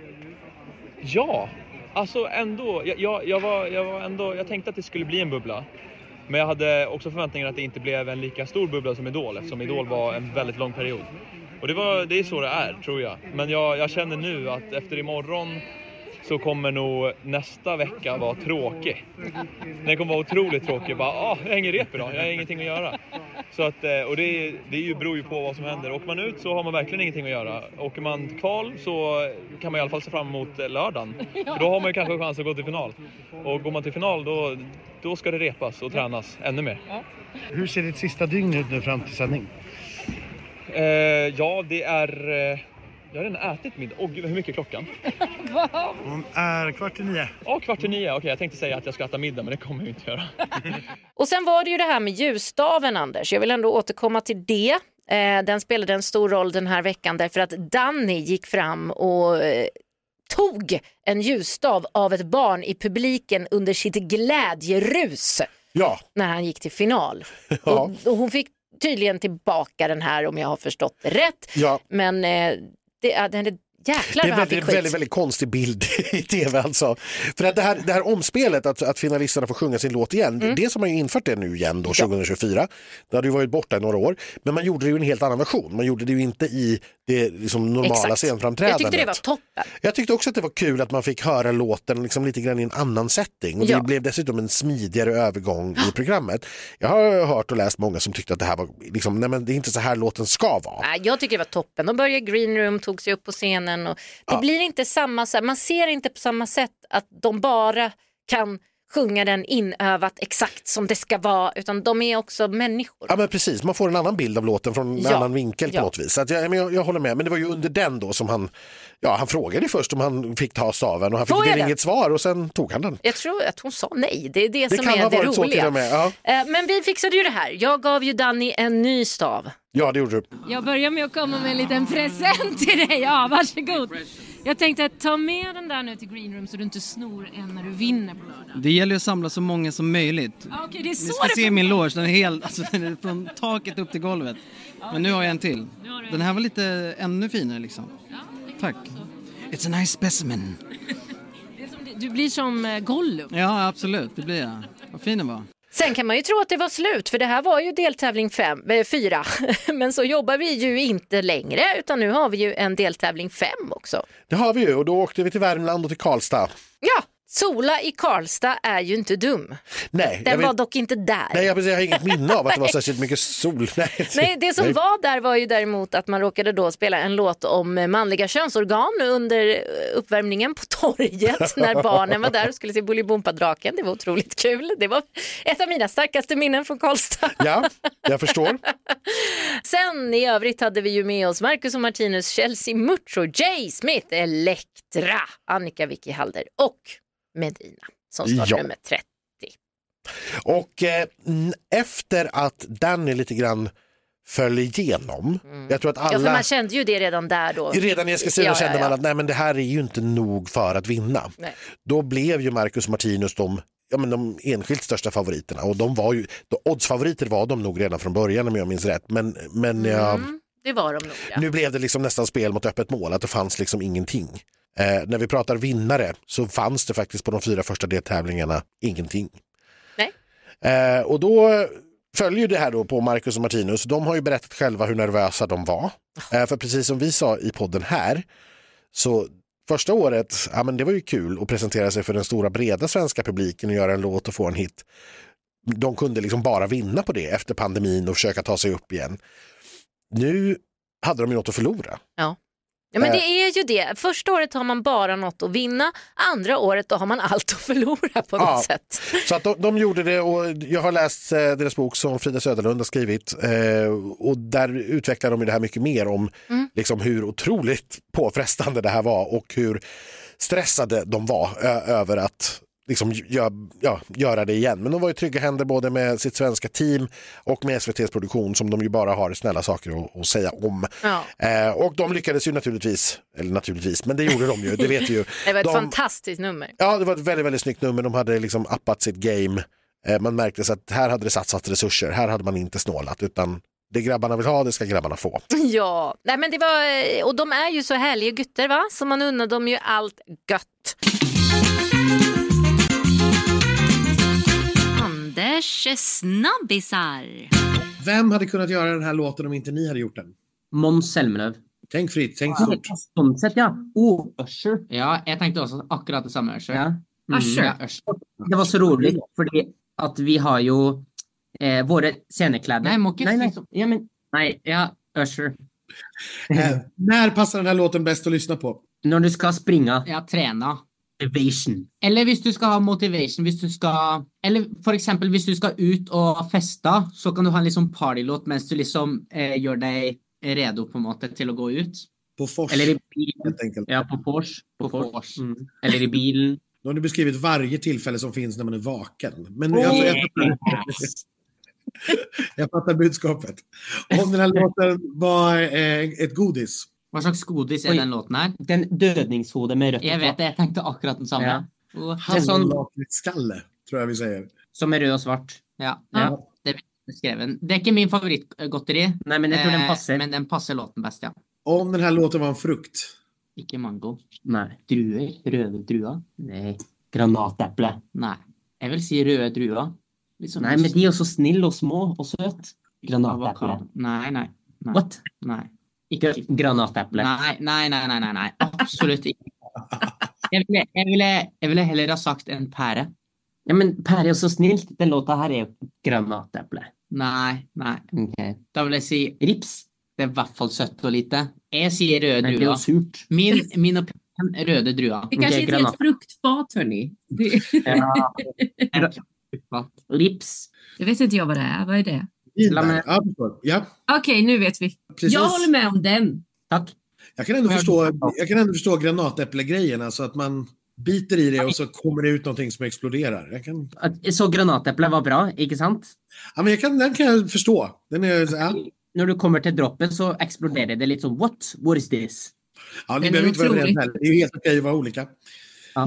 ja, alltså ändå. Jag, jag, jag, var, jag, var ändå. jag tänkte att det skulle bli en bubbla. Men jag hade också förväntningar att det inte blev en lika stor bubbla som Idol. Eftersom Idol var en väldigt lång period. Och det, var, det är så det är, tror jag. Men jag, jag känner nu att efter imorgon så kommer nog nästa vecka vara tråkig. Den kommer vara otroligt tråkig. Bara, ah, jag hänger rep idag, jag har ingenting att göra. Så att, och det, det är ju, beror ju på vad som händer. Åker man ut så har man verkligen ingenting att göra. Åker man kval så kan man i alla fall se fram emot lördagen. För då har man ju kanske chans att gå till final. Och går man till final då, då ska det repas och tränas ännu mer.
Hur ser ditt sista dygn ut nu fram till sändning?
Eh, ja, det är... Eh, jag har redan ätit middag. Åh gud, hur mycket är klockan?
Hon är kvart i nio.
Ja, kvart i nio. Okej, jag tänkte säga att jag ska äta middag, men det kommer jag inte göra.
Och sen var det ju det här med ljusstaven, Anders. Jag vill ändå återkomma till det. Eh, den spelade en stor roll den här veckan därför att Danny gick fram och eh, tog en ljusstav av ett barn i publiken under sitt glädjerus.
Ja.
När han gick till final.
Ja.
Och, och hon fick tydligen tillbaka den här, om jag har förstått det rätt.
Ja.
Men eh, det, den är jäklar
det är
vad han
väldigt,
fick
väldigt, väldigt konstig bild i tv alltså. För att det här, det här omspelet att, att finalisterna får sjunga sin låt igen, mm. det som man ju infört det nu igen då tjugohundratjugofyra. Det hade ju varit borta i några år. Men man gjorde det ju en helt annan version. Man gjorde det ju inte i det liksom normala
Exakt.
scenframträdandet.
Jag tyckte det var toppen.
Jag tyckte också att det var kul att man fick höra låten liksom lite grann i en annan setting. Och
ja.
det blev dessutom en smidigare övergång i programmet. Jag har hört och läst många som tyckte att det här var liksom, nej men det är inte så här låten ska vara.
Nej, jag tycker det var toppen. De började green room, tog sig upp på scenen och det
Ja.
blir inte samma, man ser inte på samma sätt att de bara kan sjunga den inövat exakt som det ska vara, utan de är också människor.
Ja men precis, man får en annan bild av låten från en
ja.
annan vinkel på
ja.
något vis. Så att jag, men jag, jag håller med, men det var ju under den då som han, ja han frågade först om han fick ta staven och han fick väl inget svar och sen tog han den.
Jag tror att hon sa nej, det är det,
det
som
kan
är
ha
det
varit
roliga.
Så med, ja.
Men vi fixade ju det här, jag gav ju Danny en ny stav.
Ja det gjorde du.
Jag börjar med att komma med en liten present till dig, ja varsågod. Jag tänkte att ta med den där nu till green room så du inte snor en när du vinner på lördag.
Det gäller ju att samla så många som möjligt.
Ah, okay, det är så
Ni ska
det
se min loge, den är helt, alltså den är från taket upp till golvet. Men nu har jag en till. Den här var lite ännu finare liksom. Tack. It's a nice specimen.
Det är som, du blir som Gollum.
Ja, absolut, det blir jag. Vad fin den var.
Sen kan man ju tro att det var slut, för det här var ju deltävling fem, äh, fyra. Men så jobbar vi ju inte längre, utan nu har vi ju en deltävling fem också.
Det har vi ju, och då åkte vi till Värmland och till Karlstad.
Ja, Sola i Karlstad är ju inte dum.
Nej,
Den
vet...
var dock inte där.
Nej, jag, jag har inget minne av att det var särskilt mycket sol. Nej,
Nej det som
Nej.
var där var ju däremot att man råkade då spela en låt om manliga könsorgan under uppvärmningen på torget när barnen var där och skulle se Bolibompa-draken. Det var otroligt kul. Det var ett av mina starkaste minnen från Karlstad.
Ja, jag förstår.
Sen i övrigt hade vi ju med oss Marcus och Martinus, Chelsea Mucho, Jay Smith, Elektra, Annika Vicky Halder och Medina som startar
ja.
med trettio.
Och eh, efter att Danny lite grann föll igenom. Mm. Jag tror att alla...
Ja, för man kände ju det redan där då.
Redan i Eskilstuna
ja,
kände
ja, ja.
man att nej, men det här är ju inte nog för att vinna.
Nej.
Då blev ju Marcus och Martinus de, ja, men de enskilt största favoriterna. Och de var ju, de oddsfavoriter var de nog redan från början om jag minns rätt. Men, men ja,
mm, det var de nog. Ja.
Nu blev det liksom nästan spel mot öppet mål. Att det fanns liksom ingenting. Eh, när vi pratar vinnare så fanns det faktiskt på de fyra första deltävlingarna ingenting.
Nej.
Eh, och då följer det här då på Marcus och Martinus. De har ju berättat själva hur nervösa de var. Eh, för precis som vi sa i podden här, så första året, ja men det var ju kul att presentera sig för den stora breda svenska publiken och göra en låt och få en hit. De kunde liksom bara vinna på det efter pandemin och försöka ta sig upp igen. Nu hade de ju något att förlora.
Ja. Ja, men det är ju det. Första året har man bara något att vinna. Andra året då har man allt att förlora på något
ja,
sätt.
Så att de, de gjorde det, och jag har läst eh, deras bok som Frida Söderlund har skrivit. Eh, och där utvecklar de ju det här mycket mer om mm. liksom, hur otroligt påfrestande det här var. Och hur stressade de var ö- över att liksom gör, ja, göra det igen. Men de var ju trygga händer både med sitt svenska team och med S V T:s produktion, som de ju bara har snälla saker att, att säga om. Ja. Eh, och de lyckades ju naturligtvis, eller naturligtvis, men det gjorde de ju, det vet vi ju.
Det var ett
de,
fantastiskt nummer.
Ja, det var ett väldigt, väldigt snyggt nummer. De hade liksom appat sitt game. Eh, man märkte så att här hade det satsat resurser. Här hade man inte snålat, utan det grabbarna vill ha, det ska grabbarna få.
Ja, nej men det var, och de är ju så härliga gutter, va? Så man undrar dem ju allt gött. Anders snabbisar.
Vem hade kunnat göra den här låten om inte ni hade gjort den?
Måns Zelmerlöw.
Tänk fritt, tänk stort.
Sånn sett, ja. Oh, Usher.
Ja, jeg tenkte også akkurat det samme, Usher.
Ja.
Mm,
Usher.
ja, Usher.
Det var så roligt, fordi at vi har jo eh, våre scenekläder.
Nej, må ikke
nej, nej.
si så.
Ja, men, nej, ja, Usher.
eh, när passar den här låten bäst att lyssna på?
Når du skal springa.
Ja, trena.
Motivation.
Eller hvis du skal ha motivation, hvis du skal, eller for eksempel hvis du skal ut og festa, så kan du ha en liksom partylåt mens du liksom eh, gjør deg redo på en måte til å gå ut.
På Fors.
Eller i bilen.
Helt enkelt.
Ja, på Fors. På
På
Fors.
Fors.
Mm. Eller i bilen.
Då har du beskrivit varje tillfälle som finns när man är vaken. Men
Oh,
jag, jag,
yes.
jag fattar budskapet. Om den här låten var eh, ett godis.
Hva slags godis er
Oi.
den låten her?
Den dødningshodet med rødt.
Jeg vet det, jeg tenkte akkurat den samme.
Ja.
Og-
Det er sånn
Skalle, tror jag vi säger.
som er rød og svart.
Ja,
Ja.
det er beskrevet. Det er ikke min favorittgodteri,
Nei, men jeg tror den
eh,
passer.
men den passer låten best, ja.
Om den här låten var en frukt.
Ikke mango.
Nei. Druer. Røde druer. Nei. Granateple.
Nei. Jeg vil si røde druer. Litt sånn-
Nei, men de er jo så snille og små og søt. Granateple.
Avokado. Nei, nei. nei.
What?
Nei.
Ikke granateple.
Nei, nei, nei, nei, nei, nei. Absolutt ikke. Jeg ville, jeg, ville, jeg ville heller ha sagt en pære.
Ja, men Per er jo så snilt. Den låta her er jo granateple.
Nei, nei.
Ok.
Da vil jeg si rips. Det er i hvert fall søtt og lite. Jeg sier røde
Men det er jo
druer.
surt.
Min, min opinion, røde druer.
Det kanske
Okej,
inte är
granat.
ett fruktfat, hörni. Det,
Ja. Rips.
det vet inte jag vad det är. Vad är det?
Vinbär. Ja, förstår. Ja,
Okej, nu vet vi.
precis.
Jag håller med om den.
Tack.
Jag kan ändå förstå, jag kan ändå förstå granatäpplegrejen. Alltså att man biter i det och så kommer det ut någonting som exploderar. Jag kan,
At- Så granateple var bra, ikke sant?
ja, men jag kan, den kan jag förstå. Den är, ja.
Når du kommer til droppen så eksploderer det litt sånn, what? What is this?
Ja, ni
Den är
behöver inte vara
otrolig.
överens heller. Det är ju helt okej att vara olika.
Ja.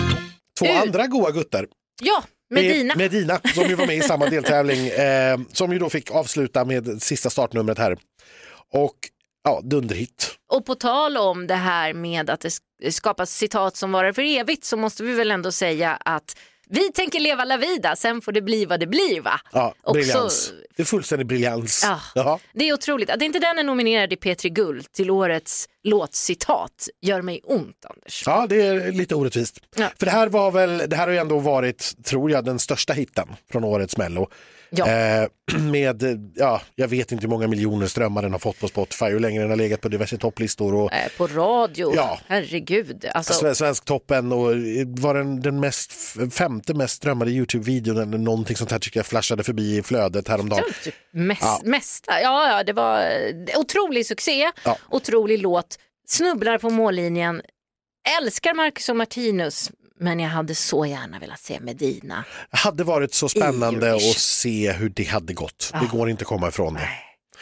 Två
Ut.
andra goa guttar.
Ja, Medina.
Medina, som ju var med i samma deltävling, eh, som ju då fick avsluta med sista startnumret här. Och ja, dunderhit.
Och på tal om det här med att det sk- skapas citat som varar för evigt, så måste vi väl ändå säga att vi tänker leva la vida, sen får det bli vad det blir, va?
Ja,
Också-
briljans. Det är fullständig briljans.
Ja.
Jaha.
Det är otroligt. Att inte den är nominerad i P tre Guld till årets låtcitat gör mig ont, Anders.
Ja, det är lite orättvist.
Ja.
För det här var väl, det här har ju ändå varit, tror jag, den största hitten från årets Mello.
Ja.
Eh, med, ja, jag vet inte hur många miljoner strömmar den har fått på Spotify, hur länge den har legat på diverse topplistor och
Eh, På radio,
Ja.
herregud. Alltså,
Sve- Svensk toppen, och var den, den mest, femte mest strömmade YouTube-videon eller någonting sånt här, tycker jag flashade förbi i flödet häromdagen.
typ mest,
Ja.
mesta. Ja, ja, det var eh, otrolig succé,
Ja.
otrolig låt, snubblar på mållinjen. Älskar Marcus och Martinus, men jag hade så gärna velat se Medina.
Det hade varit så spännande
Irish.
att se hur det hade gått. Det
Ja.
går inte att komma ifrån det.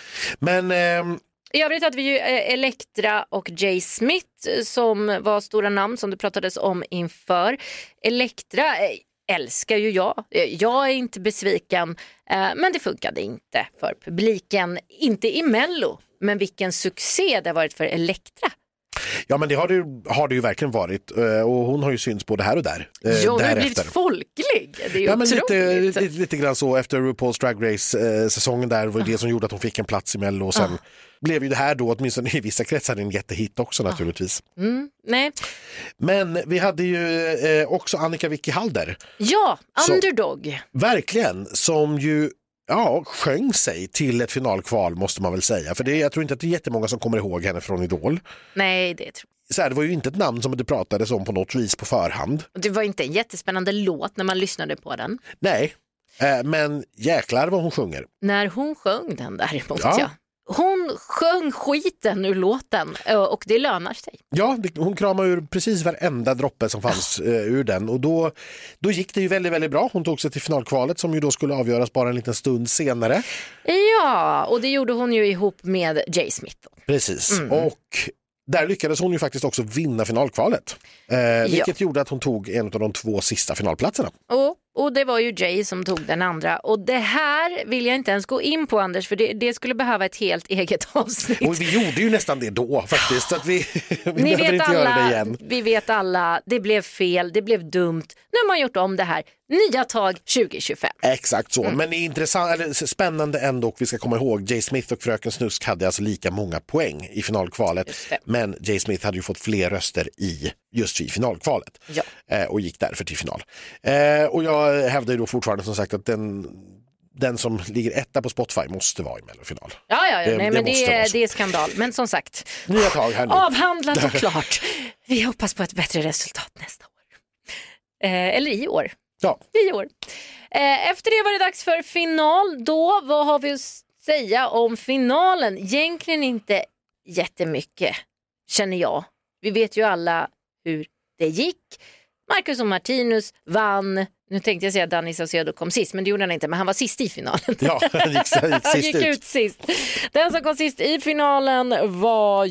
Men ehm,
I övrigt hade vi ju eh, Elektra och Jay Smith eh, som var stora namn som det pratades om inför. Elektra eh, älskar ju jag. Eh, Jag är inte besviken, eh, men det funkade inte för publiken. Inte i Mello, men vilken succé det har varit för Elektra.
ja, men det har det, ju- har det ju verkligen varit. Eh, Och hon har ju synts både här och där. eh,
Ja, hon har blivit
därefter.
folklig. Det är ju
Ja, men
otroligt.
lite, lite, lite grann så efter RuPaul's Drag Race-säsongen där var det som gjorde att hon fick en plats i Mello, och sen blev ju det här då, åtminstone i vissa kretsar, en jättehit också naturligtvis.
Mm, nej.
Men vi hade ju eh, också Annika Vicky Halder,
Ja,
Så-
Underdog.
verkligen, som ju ja, sjöng sig till ett finalkval måste man väl säga. För det, jag tror inte att det är jättemånga som kommer ihåg henne från Idol.
Nej, det tror jag.
Så här, det var ju inte ett namn som det pratades om på något vis på förhand.
Det var inte en jättespännande låt när man lyssnade på den.
Nej, eh, men jäklar vad hon sjunger.
När hon sjöng den däremot,
Ja.
ja. Hon sjöng skiten ur låten och det lönar sig.
Ja, det, hon kramade ur precis varenda droppe som fanns eh, ur den. Och då, då gick det ju väldigt, väldigt bra. Hon tog sig till finalkvalet som ju då skulle avgöras bara en liten stund senare.
Ja, och det gjorde hon ju ihop med Jay Smith.
Precis,
Mm.
och där lyckades hon ju faktiskt också vinna finalkvalet. Eh, vilket gjorde att hon tog en av de två sista finalplatserna.
Och, och det var ju Jay som tog den andra. Och det här vill jag inte ens gå in på, Anders, för det, det skulle behöva ett helt eget avsnitt.
Och vi gjorde ju nästan det då faktiskt. Så att vi vi
Ni
behöver
vet
inte
alla,
göra det igen.
vi vet alla, det blev fel, det blev dumt. Nu har man gjort om det här. Nya tag tjugo tjugofem.
Exakt så,
Mm.
men det är intressant, eller spännande ändå, och vi ska komma ihåg Jay Smith och Fröken Snusk hade alltså lika många poäng i finalkvalet, men Jay Smith hade ju fått fler röster i just i finalkvalet
ja.
eh, och gick därför till final. Eh, och jag hävdar ju då fortfarande som sagt att den, den som ligger etta på Spotify måste vara i mellofinal.
Ja, ja, ja.
Det-
Nej,
det
men det
måste vara
är,
så.
det är skandal. Men som sagt,
Nya tag här nu.
avhandlat och klart. Vi hoppas på ett bättre resultat nästa år. Eh, eller i år.
Ja.
I år. Eh, efter det var det dags för final. Då, vad har vi att säga om finalen? Egentligen inte jättemycket, känner jag. Vi vet ju alla hur det gick. Marcus och Martinus vann. Nu tänkte jag säga att Danny Saucedo kom sist, men det gjorde han inte. Men han var sist i finalen.
Ja, han gick, han gick
Han
sist
gick
ut.
ut sist. Den som kom sist i finalen var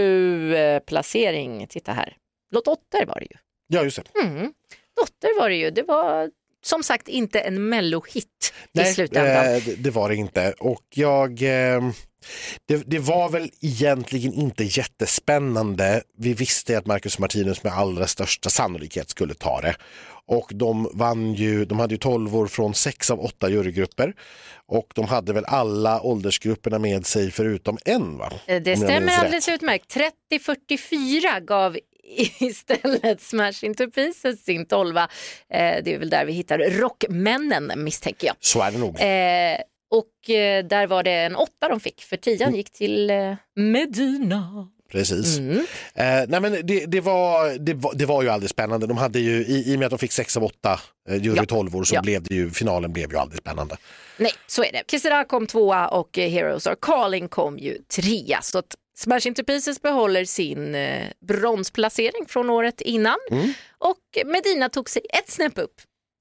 ju eh, placering. Titta här. Lotter var det ju.
Ja, just det.
Mm. Lotter var det ju. Det var som sagt inte en mellohit i
Nej,
slutändan.
eh, det, det var det inte. Och jag... Eh, det, det var väl egentligen inte jättespännande. Vi visste att Marcus och Martinus med allra största sannolikhet skulle ta det. Och de vann ju, de hade ju tolvor från sex av åtta jurygrupper. Och de hade väl alla åldersgrupperna med sig förutom en, va?
Eh, Det
Om jag
stämmer
minns rätt.
alldeles utmärkt. trettio fyrtiofyra gav istället Smash Into Pieces sin tolva. Eh, det är väl där vi hittar rockmännen, misstänker jag.
Så är det nog.
Eh, och eh, där var det en åtta de fick, för tian gick till eh, Medina.
Precis.
Mm.
Eh, nej men det, det, var, det, var, det var ju aldrig spännande. De hade ju, i, i och med att de fick sex av åtta eh, jurytolvor så
Ja.
blev det ju, finalen blev ju aldrig spännande.
Nej, så är det. Kissera kom tvåa och eh, Heroes Are Calling kom ju trea. Så att Smash Into Pieces behåller sin eh, bronsplacering från året innan.
Mm.
Och Medina tog sig ett snäpp upp.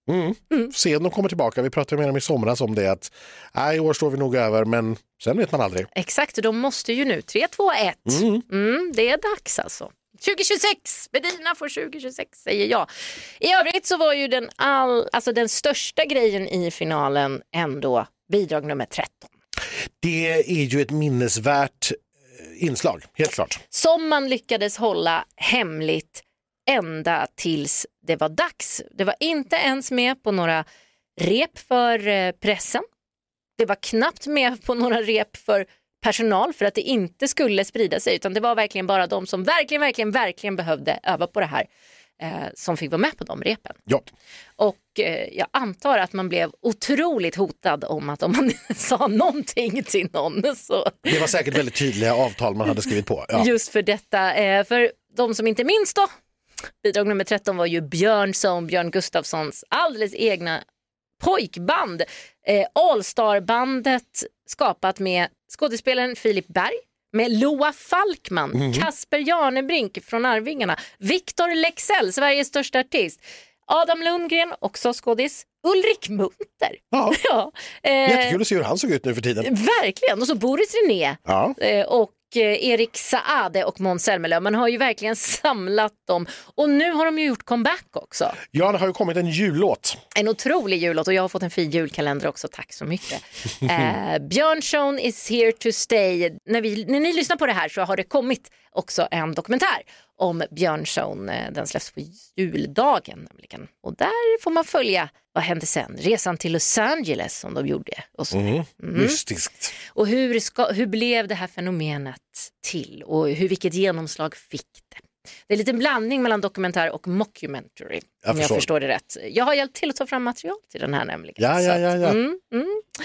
Mm. Se om de kommer tillbaka. Vi pratade med dem i somras om det att nej, i år står vi nog över, men sen vet man aldrig.
Exakt, de måste ju nu. tre, två, ett.
Mm.
Mm, det är dags alltså. tjugo tjugosex, Medina får tjugo tjugosex, säger jag. I övrigt så var ju den, all, alltså den största grejen i finalen ändå bidrag nummer tretton.
Det är ju ett minnesvärt eh, inslag, helt klart.
Som man lyckades hålla hemligt ända tills det var dags. Det var inte ens med på några rep för eh, pressen. Det var knappt med på några rep för personal för att det inte skulle sprida sig, utan det var verkligen bara de som verkligen, verkligen, verkligen behövde öva på det här eh, som fick vara med på de repen.
Ja.
Och eh, jag antar att man blev otroligt hotad om att om man sa någonting till någon så...
Det var säkert väldigt tydliga avtal man hade skrivit på. Ja.
Just för detta. Eh, för de som inte minns då, bidrag nummer tretton var ju Björnsson, Björn Gustafssons alldeles egna pojkband. Eh, All-star-bandet skapat med skådespelaren Filip Berg, med Loa Falkman,
Mhm.
Kasper Jarnebrink från Arvingarna, Victor Lexell, Sveriges största artist, Adam Lundgren, också skådis, Ulrik Munter.
Ja.
ja. Eh,
Jättekul att se hur han såg ut nu för tiden.
Verkligen, och så Boris René
Ja.
eh, och eh, Erik Saade och Måns Zelmerlöw. Man har ju verkligen samlat dem och nu har de ju gjort comeback också.
Ja, det har ju kommit en jullåt.
En otrolig jullåt och jag har fått en fin julkalender också, tack så mycket. eh, Björnsson is here to stay. När, vi, när ni lyssnar på det här så har det kommit också en dokumentär om Björnsson. Den släpps på juldagen nämligen. Och där får man följa vad hände sen. Resan till Los Angeles som de gjorde. Och, så.
Mm.
Mm.
Mystiskt.
och hur, ska, hur blev det här fenomenet till? Och hur, vilket genomslag fick det? Det är lite en blandning mellan dokumentär och mockumentary.
Jag
om
förstår.
jag förstår det rätt. Jag har hjälpt till att ta fram material till den här nämligen.
Ja, ja,
Så
ja,
att,
ja.
Mm, mm.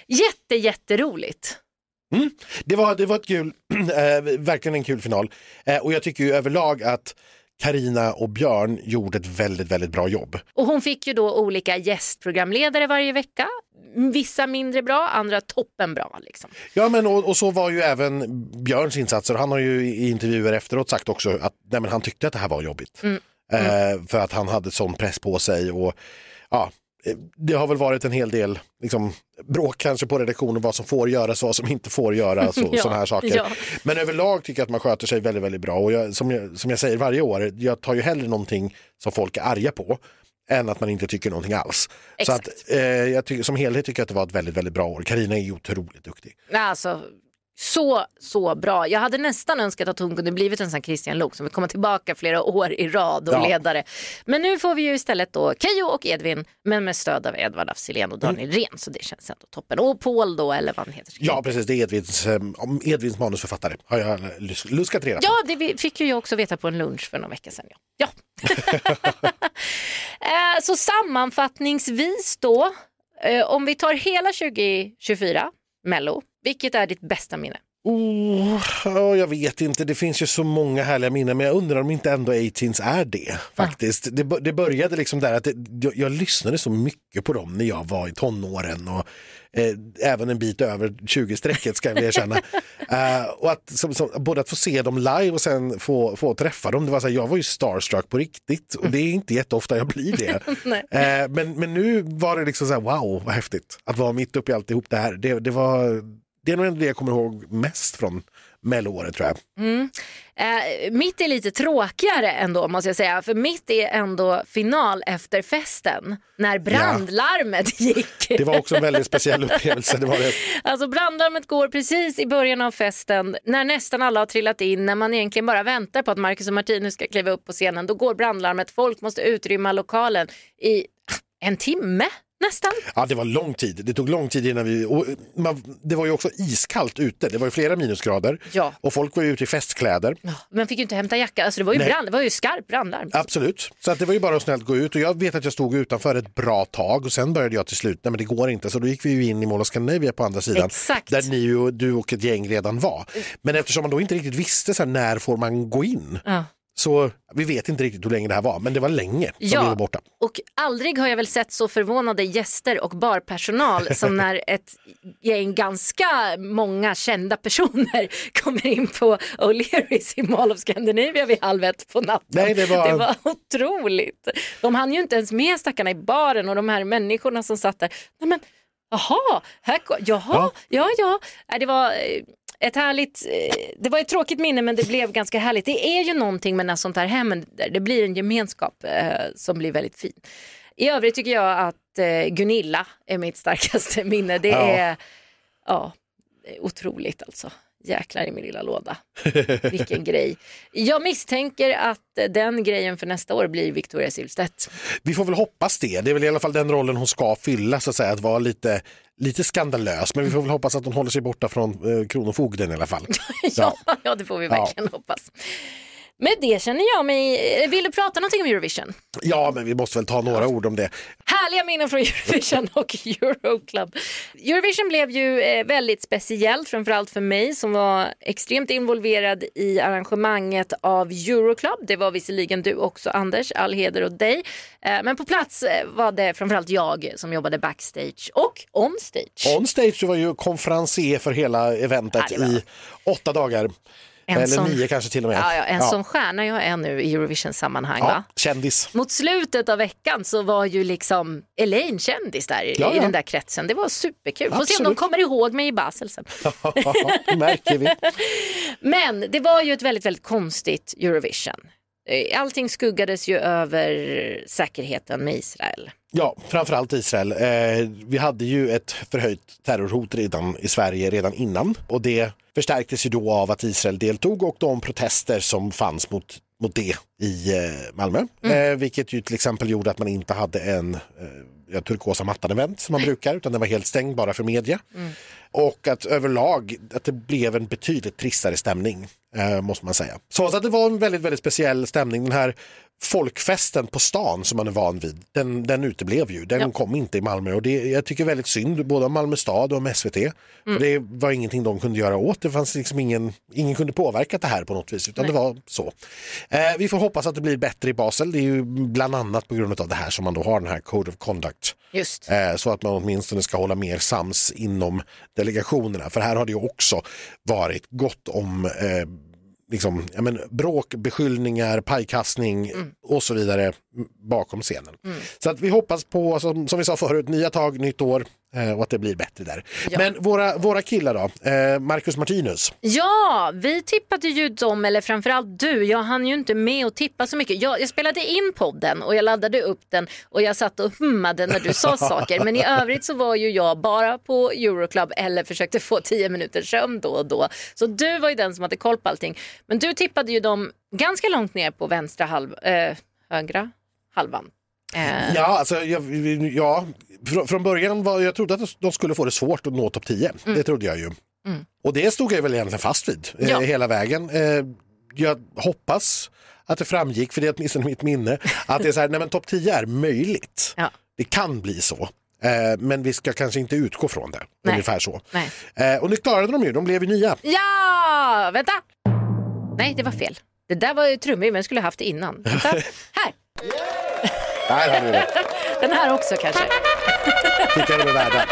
Jätte, jätteroligt.
Mm. Det, var, det var ett kul, eh, verkligen en kul final. Eh, och jag tycker ju överlag att Carina och Björn gjorde ett väldigt, väldigt bra jobb.
Och hon fick ju då olika gästprogramledare varje vecka. Vissa mindre bra, andra toppenbra. Liksom.
Ja, men och, och så var ju även Björns insatser. Han har ju i intervjuer efteråt sagt också att nej, men han tyckte att det här var jobbigt. Mm. Mm. Eh, för att han hade sån press på sig och ja... Det har väl varit en hel del liksom, bråk kanske på redaktionen vad som får göras och vad som inte får göras och ja, sådana här saker. Ja. Men överlag tycker jag att man sköter sig väldigt, väldigt bra. Och jag, som, jag, som jag säger varje år, jag tar ju hellre någonting som folk är arga på än att man inte tycker någonting alls. Exakt. Så att, eh, jag tycker, som helhet tycker jag att det var ett väldigt, väldigt bra år. Carina är ju otroligt duktig.
Alltså... Så, så bra. Jag hade nästan önskat att hon kunde blivit en sån Christian Lok som vill komma tillbaka flera år i rad och ja. ledare. Men nu får vi ju istället då Keyyo och Edvin, men med stöd av Edvard af Sillén och Daniel mm. Ren, så det känns ändå toppen. Och Paul då, eller vad han heter.
Ja, precis. Det är Edvins, um, Edvins manusförfattare. Har jag lus- luskat reda på.
Ja, det fick ju jag också veta på en lunch för några veckor sedan. Ja. ja. eh, så sammanfattningsvis då, eh, om vi tar hela tjugo tjugofyra, Mello, vilket är ditt bästa minne?
Oh, jag vet inte, det finns ju så många härliga minnen, men jag undrar om inte ändå arton's är det faktiskt. Ah. Det, det började liksom där att det, jag, jag lyssnade så mycket på dem när jag var i tonåren och eh, även en bit över tjugo-strecket ska jag vilja känna. uh, och att, som, som, både att få se dem live och sen få, få träffa dem, det var så här, jag var ju starstruck på riktigt och det är inte jätteofta jag blir det. uh, men, men nu var det liksom så här, wow, vad häftigt att vara mitt uppe i alltihop det här. Det, det var... Det är nog ändå det jag kommer ihåg mest från Mello-året, tror jag.
Mm. Eh, mitt är lite tråkigare ändå, måste jag säga. För mitt är ändå final efter festen. När brandlarmet ja. gick.
Det var också en väldigt speciell upplevelse. Det var det.
Alltså brandlarmet går precis i början av festen. När nästan alla har trillat in. När man egentligen bara väntar på att Marcus och Martinus ska kliva upp på scenen. Då går brandlarmet. Folk måste utrymma lokalen i en timme. Nästan.
Ja, det var lång tid. Det tog lång tid innan vi... Och man, det var ju också iskallt ute. Det var ju flera minusgrader. Ja. Och folk var ju ute i festkläder.
Ja, men fick ju inte hämta jacka. Alltså det var ju, brand, det var ju skarp brandlarm.
Absolut. Så att det var ju bara att snällt gå ut. Och jag vet att jag stod utanför ett bra tag. Och sen började jag till slut. Nej, men det går inte. Så då gick vi ju in i Mall of Scandinavia på andra sidan.
Exakt.
Där ni och du och ett gäng redan var. Men eftersom man då inte riktigt visste så här, när får man gå in... Ja. Så vi vet inte riktigt hur länge det här var, men det var länge som ja, vi var borta.
Och aldrig har jag väl sett så förvånade gäster och barpersonal som när ett gäng ganska många kända personer kommer in på O'Learys i Mall of Scandinavia vid halv ett på natten.
Nej, det, var...
det var otroligt. De hann ju inte ens med stackarna i baren och de här människorna som satt där. Nej, men, jaha, här, jaha, ja, ja. ja. Nej, det var... Ett härligt, det var ett tråkigt minne men det blev ganska härligt. Det är ju någonting med när sånt här hemmen, det blir en gemenskap eh, som blir väldigt fin. I övrigt tycker jag att eh, Gunilla är mitt starkaste minne. Det ja. är ja, otroligt alltså. Jäklar i min lilla låda. Vilken grej. Jag misstänker att den grejen för nästa år blir Victoria Silvstedt.
Vi får väl hoppas det. Det är väl i alla fall den rollen hon ska fylla, så att säga, att vara lite, lite skandalös. Men vi får väl hoppas att hon håller sig borta från eh, kronofogden i alla fall.
ja, ja, det får vi verkligen ja. hoppas. Med det känner jag mig... Vill du prata någonting om Eurovision?
Ja, men vi måste väl ta några ord om det.
Härliga minnen från Eurovision och Euroclub. Eurovision blev ju väldigt speciellt, framförallt för mig som var extremt involverad i arrangemanget av Euroclub. Det var visserligen du också, Anders, all heder åt dig. Men på plats var det framförallt jag som jobbade backstage och onstage.
Onstage var ju konferencier för hela eventet ja, i åtta dagar. En Eller som, nio kanske till och med.
Ja, ja, en ja. som stjärna jag är nu i Eurovision-sammanhang. Ja, va?
Kändis.
Mot slutet av veckan så var ju liksom Elaine kändis där i, ja, ja. i den där kretsen. Det var superkul. Får se om de kommer ihåg mig i Basel sen.
Det märker vi.
Men det var ju ett väldigt, väldigt konstigt Eurovision. Allting skuggades ju över säkerheten med Israel.
Ja, framförallt Israel. Eh, vi hade ju ett förhöjt terrorhot redan i Sverige redan innan. Och det förstärktes ju då av att Israel deltog och de protester som fanns mot, mot det i eh, Malmö. Mm. Eh, vilket ju till exempel gjorde att man inte hade en... Eh, ja, turkosa mattan-event som man brukar, utan den var helt stängd bara för media. Mm. Och att överlag att det blev en betydligt tristare stämning, eh, måste man säga. Så att det var en väldigt, väldigt speciell stämning. Den här folkfesten på stan som man är van vid, den, den uteblev ju. Den ja. kom inte i Malmö och det, jag tycker väldigt synd, både om Malmö stad och om S V T. Mm. För det var ingenting de kunde göra åt. Det fanns liksom ingen, ingen kunde påverka det här på något vis, utan Nej. det var så. Eh, vi får hoppas att det blir bättre i Basel. Det är ju bland annat på grund av det här som man då har den här Code of Conduct.
Just.
Eh, så att man åtminstone ska hålla mer sams inom delegationerna. För här har det ju också varit gott om eh, liksom, ja, men, bråk, beskyllningar, pajkastning mm. och så vidare bakom scenen. Mm. Så att vi hoppas på, som, som vi sa förut, nya tag, nytt år eh, och att det blir bättre där. Ja. Men våra, våra killar då, eh, Marcus Martinus.
Ja, vi tippade ju dem, eller framförallt du, jag hann ju inte med att tippa så mycket. Jag, jag spelade in podden och jag laddade upp den och jag satt och hummade när du sa saker. Men i övrigt så var ju jag bara på Euroclub eller försökte få tio minuters sömn då och då. Så du var ju den som hade koll på allting. Men du tippade ju dem ganska långt ner på vänstra halv, äh, högra halvan. Äh.
Ja, alltså jag, ja, fr- från början var jag trodde att de skulle få det svårt att nå topp tio. Mm. Det trodde jag ju. Mm. Och det stod jag väl egentligen fast vid ja. eh, hela vägen. Eh, jag hoppas att det framgick, för det är åtminstone mitt minne, att det är så här, nej men topp tio är möjligt. Ja. Det kan bli så. Eh, men vi ska kanske inte utgå från det. Nej. Ungefär så. Nej. Eh, och nu klarade de ju, de blev ju nya.
Ja, vänta! Nej, det var fel. Det där var ju trummig, men jag skulle haft det innan. Vänta. Här!
Där har du det.
Den här också kanske.
Tycker de är värda.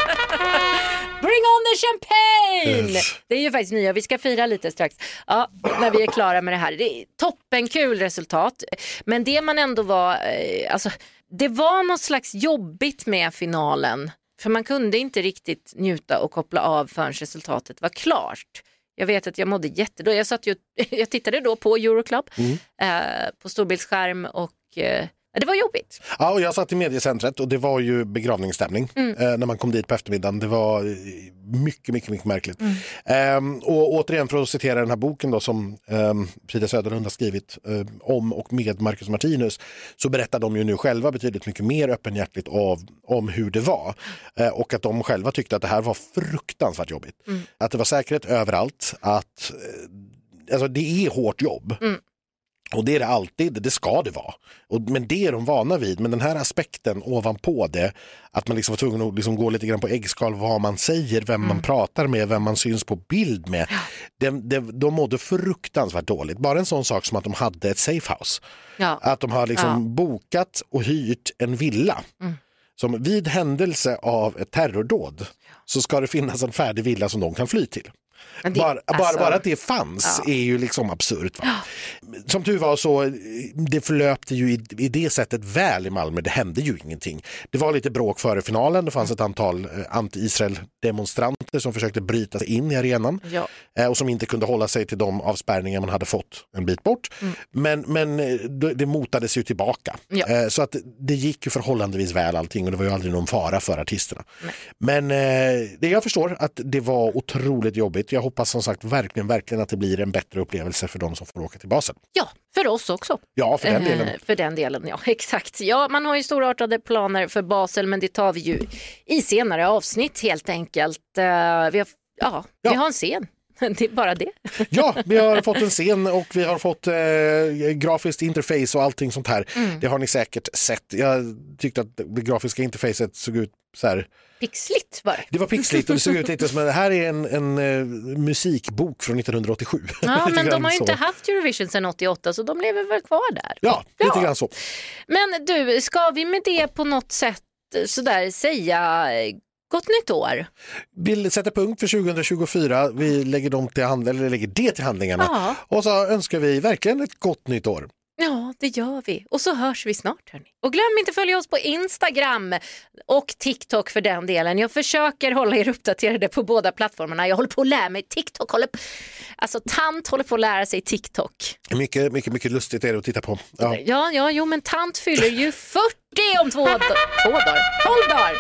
Bring on the champagne! Det är ju faktiskt nya, vi ska fira lite strax. Ja, när vi är klara med det här. Det är toppen kul resultat. Men det man ändå var, eh, alltså, det var något slags jobbigt med finalen. För man kunde inte riktigt njuta och koppla av förrän resultatet var klart. Jag vet att jag mådde jättedåligt. Jag, satt ju, jag tittade då på Euroclub mm. eh, på storbildsskärm och eh, det var jobbigt.
Ja, och jag satt i mediecentret och det var ju begravningsstämning mm. eh, när man kom dit på eftermiddagen. Det var mycket, mycket, mycket märkligt. Mm. Eh, och återigen för att citera den här boken då som eh, Frida Söderlund har skrivit eh, om och med Marcus Martinus, så berättar de ju nu själva betydligt mycket mer öppenhjärtligt av, om hur det var. Eh, och att de själva tyckte att det här var fruktansvärt jobbigt. Mm. Att det var säkerhet överallt. Att eh, alltså det är hårt jobb. Mm. Och det är det alltid, det ska det vara. Och, men det är de vana vid. Men den här aspekten ovanpå det, att man liksom var tvungen att liksom gå lite grann på äggskal vad man säger, vem mm. man pratar med, vem man syns på bild med. Det, det, de mådde fruktansvärt dåligt. Bara en sån sak som att de hade ett safe house. Ja. Att de har liksom ja. bokat och hyrt en villa. Mm. Som vid händelse av ett terrordåd så ska det finnas en färdig villa som de kan fly till. Det, bara, alltså, bara, bara att det fanns ja. är ju liksom absurt. Va? Som tur var så det förlöpte ju i, i det sättet väl i Malmö. Det hände ju ingenting. Det var lite bråk före finalen. Det fanns ett antal eh, anti-Israel-demonstranter som försökte bryta sig in i arenan ja. eh, och som inte kunde hålla sig till de avspärrningar man hade fått en bit bort. Mm. Men, men det, det motades ju tillbaka. Ja. Eh, så att det gick ju förhållandevis väl allting och det var ju aldrig någon fara för artisterna. Nej. Men eh, det jag förstår att det var otroligt jobbigt. Jag hoppas som sagt verkligen, verkligen att det blir en bättre upplevelse för de som får åka till Basel.
Ja, för oss också.
Ja, för den delen.
Eh, för den delen, ja, exakt. Ja, man har ju storartade planer för Basel, men det tar vi ju i senare avsnitt helt enkelt. Uh, vi, har, ja, ja. vi har en scen. Det är bara det.
Ja, vi har fått en scen och vi har fått eh, grafiskt interface och allting sånt här. Mm. Det har ni säkert sett. Jag tyckte att det grafiska interfacet såg ut så här...
Pixligt bara.
Det var pixligt och det såg ut lite som att det här är en, en uh, musikbok från nittonhundraåttiosju.
Ja, men de har ju så. inte haft Eurovision sedan åttioåtta så de lever väl kvar där.
Ja, lite ja. grann så.
Men du, ska vi med det på något sätt sådär säga gott nytt år?
Vi sätter punkt för tjugohundratjugofyra. Vi lägger, dem till hand, eller lägger det till handlingarna. Ja. Och så önskar vi verkligen ett gott nytt år.
Ja, det gör vi. Och så hörs vi snart, hörni. Och glöm inte att följa oss på Instagram och TikTok för den delen. Jag försöker hålla er uppdaterade på båda plattformarna. Jag håller på att lära mig TikTok. Håller på... Alltså, tant håller på att lära sig TikTok.
Mycket, mycket, mycket lustigt är det att titta på.
Ja, ja, ja jo, men tant fyller ju fyrtio om två, d- två dagar. tolv dagar.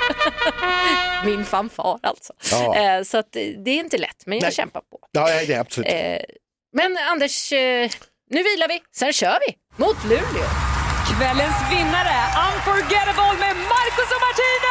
Min fanfar alltså. Ja. Eh, så att, det är inte lätt, men jag Nej. kämpar på.
Ja, det är absolut.
Eh, men Anders... Eh, Nu vilar vi, sen kör vi mot Luleå.
Kvällens vinnare, Unforgettable med Marcus och Martinus!